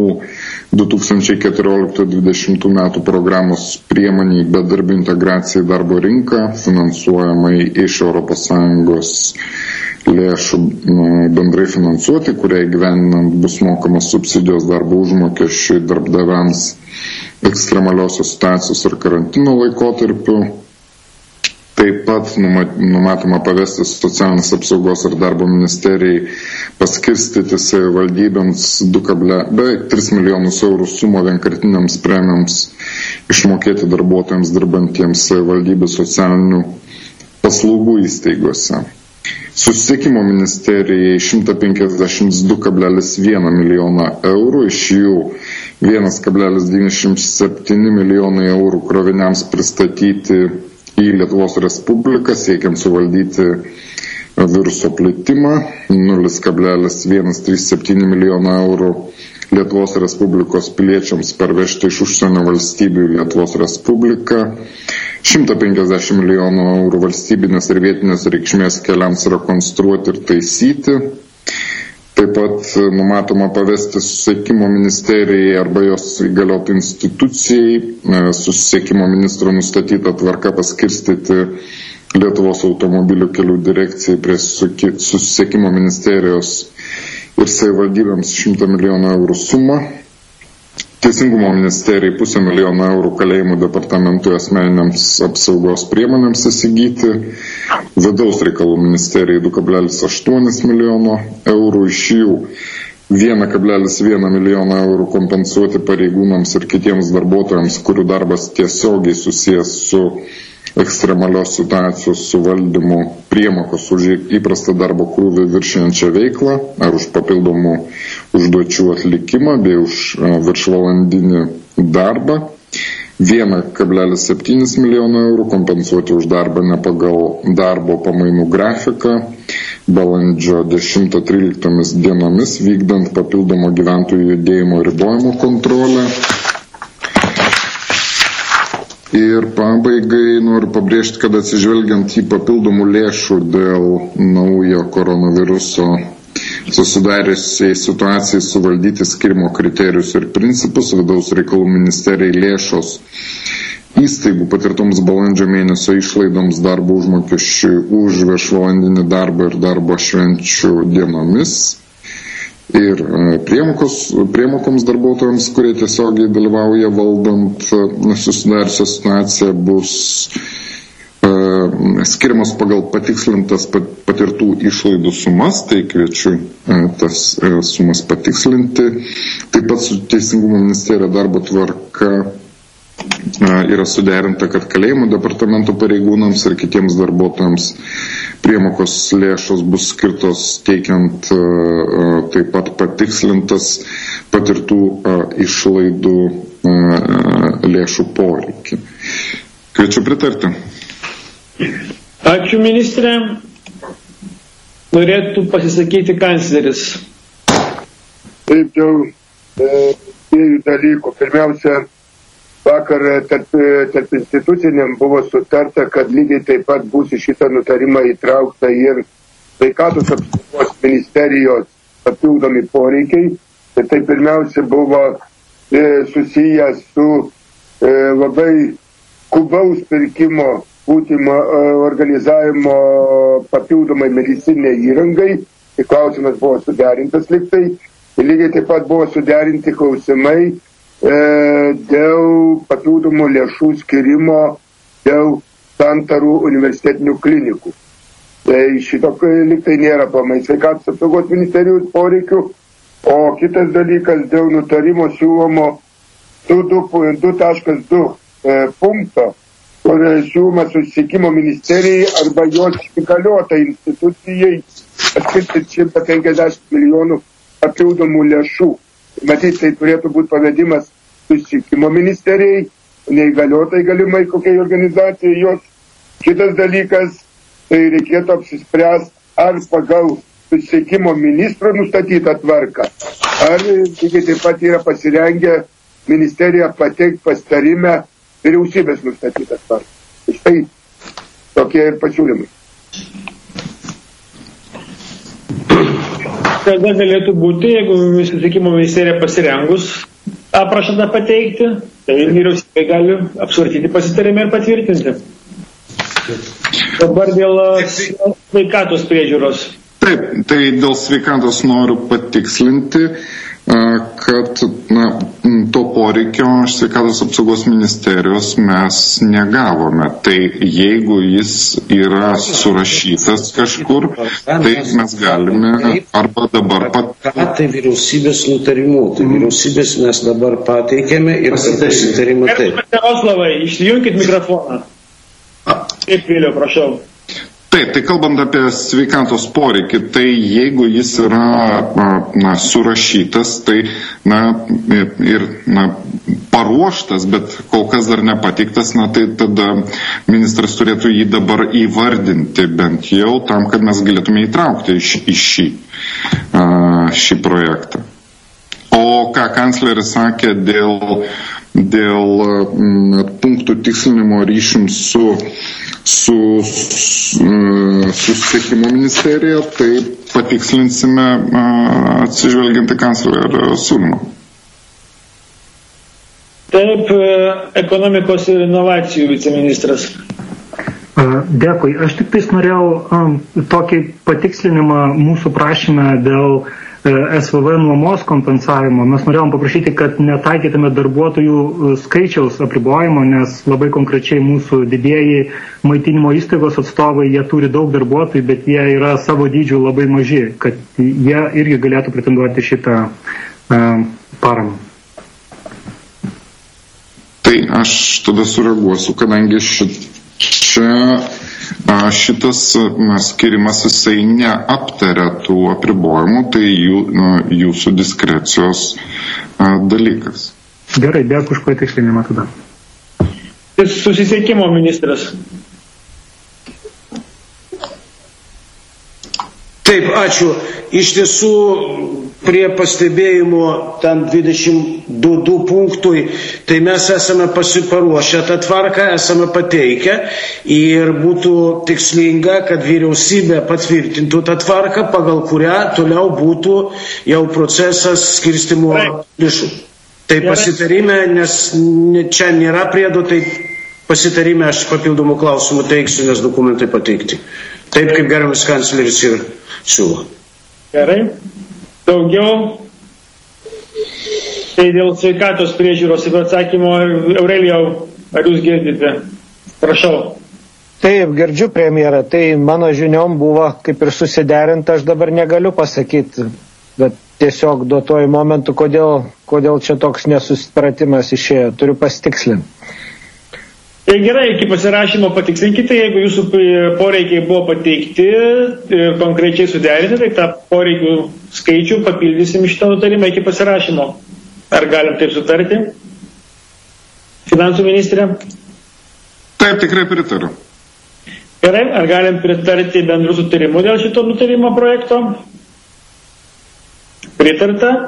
G: 2014-2020 metų programos priemoniai bedarbių integracijai į darbo rinką, finansuojamai iš ES lėšų bendrai finansuoti, kuriai gyveninant bus mokamos subsidijos darbo užmokesčiui darbdaviams ekstremaliosios situacijos ir karantino laikotarpiu. Taip pat numatoma pavesti socialinės apsaugos ir darbo ministerijai paskirstyti savivaldybėms beveik 3 milijonus eurų sumą vienkartiniams premijoms išmokėti darbuotojams dirbantiems savivaldybės socialinių paslaugų įstaigose. Susisiekimo ministerijai 152,1 milijoną eurų, iš jų 1,97 milijonai eurų kroviniams pristatyti į Lietuvos Respubliką, siekiant suvaldyti viruso plitimą, 0,137 milijono eurų Lietuvos Respublikos piliečiams parvežti iš užsienio valstybių į Lietuvos Respubliką, 150 milijonų eurų valstybinės ir vietinės reikšmės keliams rekonstruoti ir taisyti. Taip pat numatoma pavesti susisiekimo ministerijai arba jos įgaliotų institucijai, susisiekimo ministro nustatyta tvarka paskirstyti Lietuvos automobilių kelių direkcijai prie susisiekimo ministerijos ir savivaldybėms 100 milijonų eurų sumą. Teisingumo ministerijai 500 milijonų eurų kalėjimų departamentui asmeniniams apsaugos priemonėms įsigyti, vidaus reikalų ministerijai 2,8 milijono eurų, iš jų 1,1 milijono eurų kompensuoti pareigūnams ir kitiems darbuotojams, kurių darbas tiesiogiai susijęs su ekstremalios situacijos suvaldymu, priemokos už įprastą darbo krūvį viršijančią veiklą ar už papildomų užduočių atlikimą bei už viršvalandinį darbą, 1,7 milijono eurų kompensuoti už darbą ne pagal darbo pamainų grafiką balandžio 10-13 dienomis, vykdant papildomo gyventojų judėjimo ribojimo kontrolę. Ir pabaigai noriu pabrėžti, kad atsižvelgiant į papildomų lėšų dėl naujo koronaviruso susidariusiai situacijai suvaldyti skirimo kriterijus ir principus, vidaus reikalų ministerijai lėšos įstaigų patirtoms balandžio mėnesio išlaidoms darbo užmokesčiui už viršvalandinį darbą ir darbo švenčių dienomis. Ir priemokoms darbuotojams, kurie tiesiogiai dalyvauja valdant susidariusią situaciją, bus skiriamos pagal patikslintas patirtų išlaidų sumas, tai kviečiu tas sumas patikslinti. Taip pat su Teisingumo ministerija darbo tvarka yra suderinta, kad kalėjimų departamento pareigūnams ir kitiems darbuotojams priemokos lėšos bus skirtos teikiant taip pat patikslintas patirtų išlaidų lėšų poreikį. Kviečiu pritarti.
A: Ačiū, ministrė. Norėtų pasisakyti kancleris.
F: Taip, jau dviejų dalykų. Pirmiausia, vakar tarp instituciniam buvo sutarta, kad lygiai taip pat bus į šitą nutarimą įtraukta ir sveikatos apsaugos ministerijos papildomi poreikiai. Ir tai pirmiausia buvo susijęs su labai skubaus pirkimo būtimo organizavimo papildomai medicininiai įrangai. Tai klausimas buvo suderintas liktai. Ir lygiai taip pat buvo suderinti klausimai dėl papildomų lėšų skirimo dėl santarų universitetinių klinikų. Tai šito liktai nėra pamai sveikatos apsaugos ministerijos poreikių. O kitas dalykas dėl nutarimo siūlomo 2.2 punkto, kur siūloma susisiekimo ministerijai arba jos įgaliotai institucijai paskirti 150 milijonų papildomų lėšų. Matyt, tai turėtų būti pavedimas susisiekimo ministerijai, neįgaliotai galimai kokiai organizacijai jos. Kitas dalykas, tai reikėtų apsispręsti, ar pagal susisiekimo ministro nustatytą tvarką, ar lygiai taip pat yra pasirengę ministerija pateikti pastarime vyriausybės nustatytą tvarką. Štai tokie ir pasiūlymai.
A: Kada galėtų būti, jeigu susisiekimo ministerija pasirengus aprašantą pateikti, tai vyriausybė gali apsvarstyti pasitarimą ir patvirtinti. Dabar dėl sveikatos priežiūros.
G: Taip, tai dėl sveikatos noriu patikslinti, kad to poreikio iš sveikatos apsaugos ministerijos mes negavome. Tai jeigu jis yra surašytas kažkur, tai mes galime arba dabar
C: Tai vyriausybės nutarimu. Tai vyriausybės mes dabar pateikėme ir pasitarimą taip.
A: Jaroslavai, išjunkit mikrofoną. Taip, vėliau, prašau.
G: Taip, tai kalbant apie sveikatos poreikį, tai jeigu jis yra surašytas, tai paruoštas, bet kol kas dar nepateiktas, tai tada ministras turėtų jį dabar įvardinti bent jau tam, kad mes galėtume įtraukti į šį projektą. O ką kancleris sakė dėl punktų tikslinimo ryšium su susisiekimo ministerija, tai patikslinsime atsižvelgiant į kanclerio siūlymą.
A: Taip, ekonomikos ir inovacijų viceministras.
O: Dėkui. Aš tik tais norėjau tokį patikslinimą mūsų prašymę dėl SVV nuomos kompensavimo. Mes norėjom paprašyti, kad netaikytume darbuotojų skaičiaus apribojimo, nes labai konkrečiai mūsų didieji maitinimo įstaigos atstovai, jie turi daug darbuotojų, bet jie yra savo dydžių labai maži, kad jie irgi galėtų pretenduoti šitą paramą.
G: Tai aš tada sureaguosiu, kadangi šitas skirimas jisai neaptaria tų apribojimų, tai jūsų diskrecijos dalykas.
O: Gerai, dėkui už patikslinimą tada.
A: Susisiekimo ministras.
C: Taip, ačiū. Iš tiesų, prie pastebėjimo tam 22 punktui, tai mes esame pasiparuošę tą tvarką, esame pateikę ir būtų tikslinga, kad vyriausybė patvirtintų tą tvarką, pagal kurią toliau būtų jau procesas skirstimo lėšų. Tai pasitarime, nes čia nėra priedo, tai pasitarime aš papildomų klausimų teiksiu, nes dokumentai pateikti. Taip, kaip gerbiamas kancleris ir siūlo.
A: Gerai. Daugiau. Tai dėl sveikatos priežiūros ir atsakymo, Aurelijau, ar jūs girdite? Prašau.
K: Taip, girdžiu, premjerą. Tai mano žiniom buvo kaip ir susiderinta, aš dabar negaliu pasakyti, bet tiesiog duotojų momentų, kodėl čia toks nesusipratimas išėjo, turiu pasitikslinti.
A: Tai gerai, iki pasirašymo patikslinkite, jeigu jūsų poreikiai buvo pateikti ir konkrečiai suderinti, tai tą poreikių skaičių papildysim šitą nutarimą iki pasirašymo. Ar galim taip sutarti? Finansų ministrė?
G: Taip, tikrai pritariu.
A: Gerai, ar galim pritarti bendrų sutarimų dėl šito nutarimo projekto? Pritarta.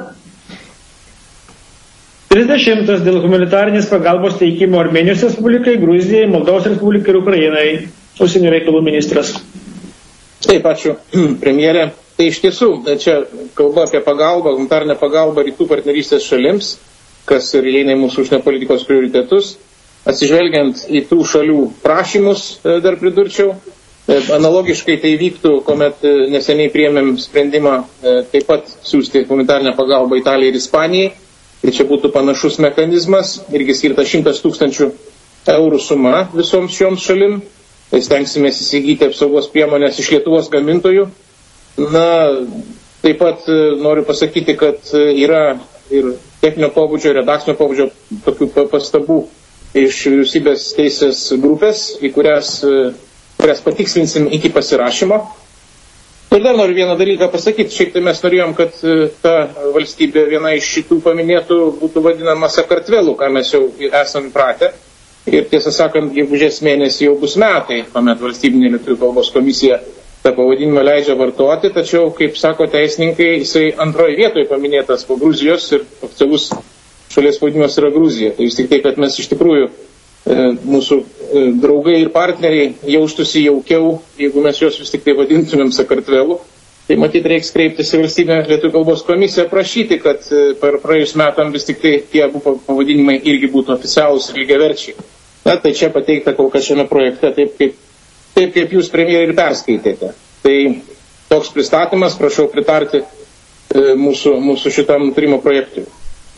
A: 30 dėl humanitarinės pagalbos teikimo Armėnijos Respublikai, Gruzijai, Moldovos Respublikai ir Ukrainai. Užsienio reikalų ministras.
P: Taip, ačiū, premjerė. Tai iš tiesų, čia kalba apie pagalbą, humanitarinę pagalbą rytų partnerystės šalims, kas ir įeina į mūsų užsienio politikos prioritetus. Atsižvelgiant į tų šalių prašymus, dar pridurčiau, analogiškai tai vyktų, kuomet neseniai priėmėm sprendimą taip pat siūsti humanitarinę pagalbą Italijai ir Ispanijai. Ir čia būtų panašus mechanizmas, irgi skirta 100 000 eurų suma visoms šioms šalim. Tai stengsime įsigyti apsaugos priemonės iš Lietuvos gamintojų. Na, taip pat noriu pasakyti, kad yra ir techninio pobūdžio, redakcinio pobūdžio tokių pastabų iš vyriausybės teisės grupės, į kurias patikslinsim iki pasirašymo. Ir dar noriu vieną dalyką pasakyti, šiaip tai mes norėjom, kad ta valstybė viena iš šitų paminėtų būtų vadinama Sakartvelu, ką mes jau esame pratę. Ir tiesą sakant, gegužės mėnesį jau bus metai, kuomet valstybinė lietuvių kalbos komisija tą pavadinimą leidžia vartoti, tačiau, kaip sako teisininkai, jisai antroje vietoje paminėtas po Gruzijos ir oficialus šalies pavadinimas yra Gruzija. Tai vis tik tai, kad mes iš tikrųjų mūsų draugai ir partneriai jaustųsi jaukiau, jeigu mes juos vis tik tai vadintumėm Sakartvelu. Tai matyt reiks kreiptis į valstybinę lietuvių kalbos komisiją, prašyti, kad per praėjus metam vis tik tai tie abu pavadinimai irgi būtų oficialūs ir lygiaverčiai. Na, tai čia pateikta kol kas šiame projekte, taip kaip jūs premjerė ir perskaitėte. Tai toks pristatymas, prašau pritarti mūsų šitam nutarimo projektui.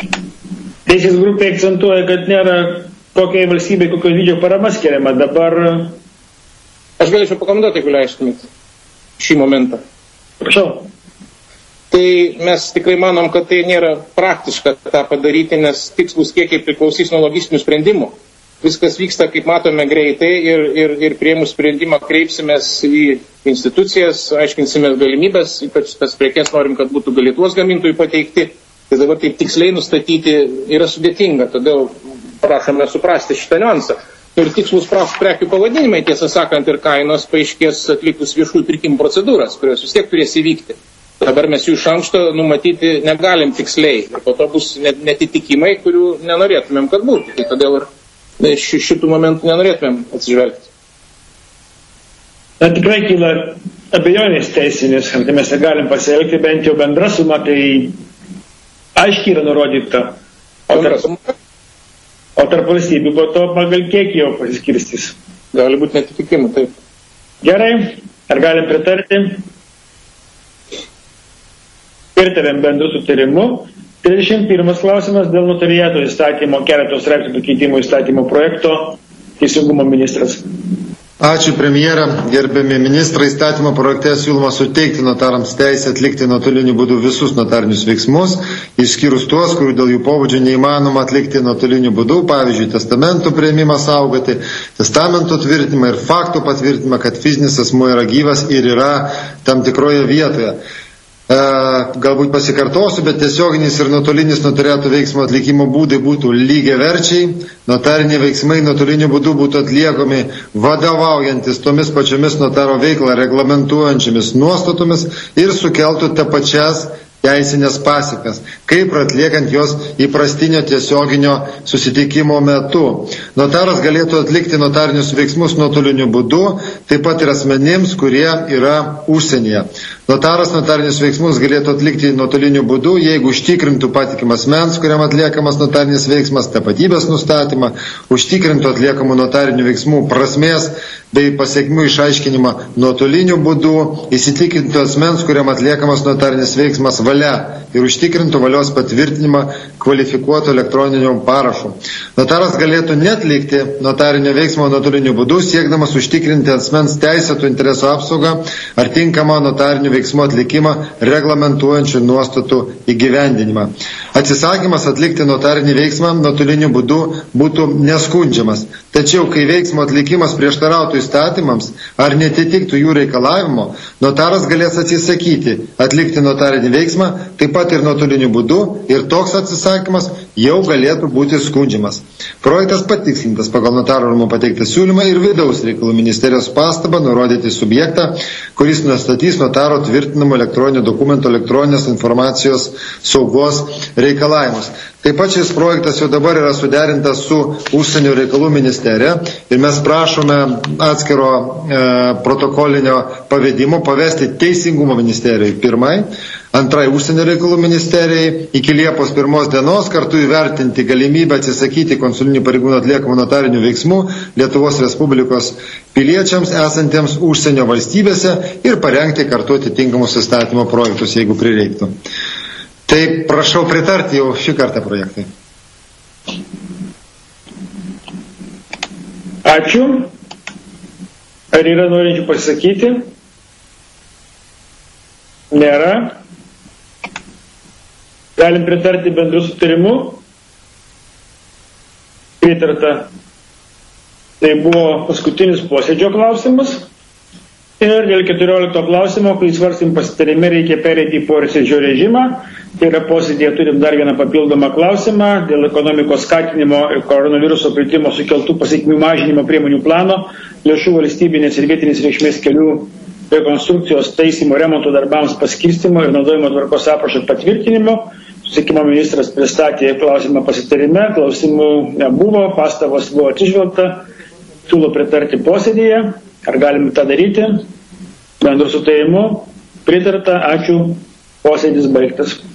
A: Teisės grupė akcentuoja, kad nėra kokiai valstybei, kokio dydžio parama skiriama. Dabar...
P: Aš galėčiau pakomentuoti, jeigu leistumėt šį momentą.
A: Prašau.
P: Tai mes tikrai manom, kad tai nėra praktiška tą padaryti, nes tikslus kiekiai priklausys nuo logistinių sprendimų. Viskas vyksta, kaip matome, greitai ir priėmus sprendimą kreipsimės į institucijas, aiškinsimės galimybės, ypač tas prekes norim, kad būtų Lietuvos gamintojų pateikti. Tai dabar taip tiksliai nustatyti yra sudėtinga, todėl prašome suprasti šitą niuansą. Ir tikslus prekių pavadinimai, tiesą sakant, ir kainos paaiškės atlikus viešųjų pirkimų procedūras, kurios vis tiek turės įvykti. Dabar mes jų iš anksto numatyti negalim tiksliai. Ir po to bus netitikimai, kurių nenorėtumėm, kad būtų. Tai todėl ir šitų momentų nenorėtumėm atsižvelgti.
A: Na, tikrai kyla abejonės teisinės, tai mes negalim pasielgti, bent jau bendra suma, tai aiškiai yra nurodyta. O tarp valstybių po to pagal kiek jau pasiskirstys.
P: Gali būti netitikimų, taip.
A: Gerai, ar galim pritarti? Pritarėm bendru sutarimu. 31 klausimas dėl notariato įstatymo keletos straipsnių pakeitimų įstatymo projekto. Teisingumo ministras.
B: Ačiū premjera, gerbiami ministrai, įstatymo projekte siūloma suteikti notarams teisę atlikti nuotoliniu būdu visus notarinius veiksmus, išskyrus tuos, kurių dėl jų pobūdžio neįmanoma atlikti nuotoliniu būdu, pavyzdžiui, testamentų priėmimą saugoti, testamento tvirtinimą ir faktų patvirtinimą, kad fizinis asmuo yra gyvas ir yra tam tikroje vietoje. Galbūt pasikartosiu, bet tiesioginis ir nuotolinis notariato veiksmo atlikimo būdai būtų lygiaverčiai, notariniai veiksmai nuotoliniu būdu būtų atliekami vadovaujantis tomis pačiomis notaro veiklą reglamentuojančiamis nuostatomis ir sukeltų tą pačias teisinės pasekmes, kaip atliekant jos įprastinio tiesioginio susitikimo metu. Notaras galėtų atlikti notarinius veiksmus nuotoliniu būdu, taip pat ir asmenims, kurie yra užsienyje. Notaras notarinius veiksmus galėtų atlikti nuotoliniu būdu, jeigu užtikrintų patikimas asmens, kuriam atliekamas notarinis veiksmas, tapatybės nustatymą, užtikrintų atliekamų notarinių veiksmų prasmės bei pasiekmių išaiškinimą nuotoliniu būdu, įsitikintų asmens, kuriam atliekamas notarinis veiksmas valia ir užtikrintų valios patvirtinimą kvalifikuotų elektroniniu parašu. Notaras galėtų netlikti notarinio veiksmo nuotoliniu būdu, siekdamas užtikrinti asmens teisėtų interesų apsaugą ar tinkamą notarinių veiksmų atlikimą reglamentuojančių nuostatų įgyvendinimą. Atsisakymas atlikti notarinį veiksmą nuotoliniu būdu būtų neskundžiamas. Tačiau, kai veiksmo atlikimas prieštarautų įstatymams ar netitiktų jų reikalavimo, notaras galės atsisakyti atlikti notarinį veiksmą, taip pat ir nuotoliniu būdu, ir toks atsisakymas jau galėtų būti skundžiamas. Projektas patikslintas pagal notaro rūmų pateiktą siūlymą ir vidaus reikalų ministerijos pastabą nurodyti subjektą, kuris nustatys notaro tvirtinamų elektroninių dokumentų elektroninės informacijos saugos reikalavimus. Taip pat šis projektas jau dabar yra suderintas su užsienio reikalų ministerija ir mes prašome atskiro protokolinio pavedimo pavesti Teisingumo ministerijai pirmai, antrai užsienio reikalų ministerijai iki Liepos 1 dienos kartu įvertinti galimybę atsisakyti konsulinių pareigūnų atliekamų notarinių veiksmų Lietuvos Respublikos piliečiams esantiems užsienio valstybėse ir parengti kartu atitinkamus įstatymo projektus, jeigu prireiktų. Tai prašau pritarti jau šį kartą projektai.
A: Ačiū. Ar yra norinčių pasakyti? Nėra. Galim pritarti bendru sutarimu. Pritarta. Tai buvo paskutinis posėdžio klausimas. Ir dėl 14 klausimo, kai svarstym pasitarime, reikia pereiti į posėdžio režimą. Tai yra posėdėje turim dar vieną papildomą klausimą dėl ekonomikos skatinimo ir koronaviruso plitimo sukeltų pasekmių mažinimo priemonių plano, lėšų valstybinės ir vietinės reikšmės kelių rekonstrukcijos taisymo remonto darbams paskirstymo ir naudojimo tvarkos aprašo patvirtinimo. Susisiekimo ministras pristatė klausimą pasitarime, klausimų nebuvo, pastabos buvo atsižvelgta, siūlo pritarti posėdėje. Ar galime tą daryti? Bendru sutarimu pritarta, ačiū, posėdis baigtas.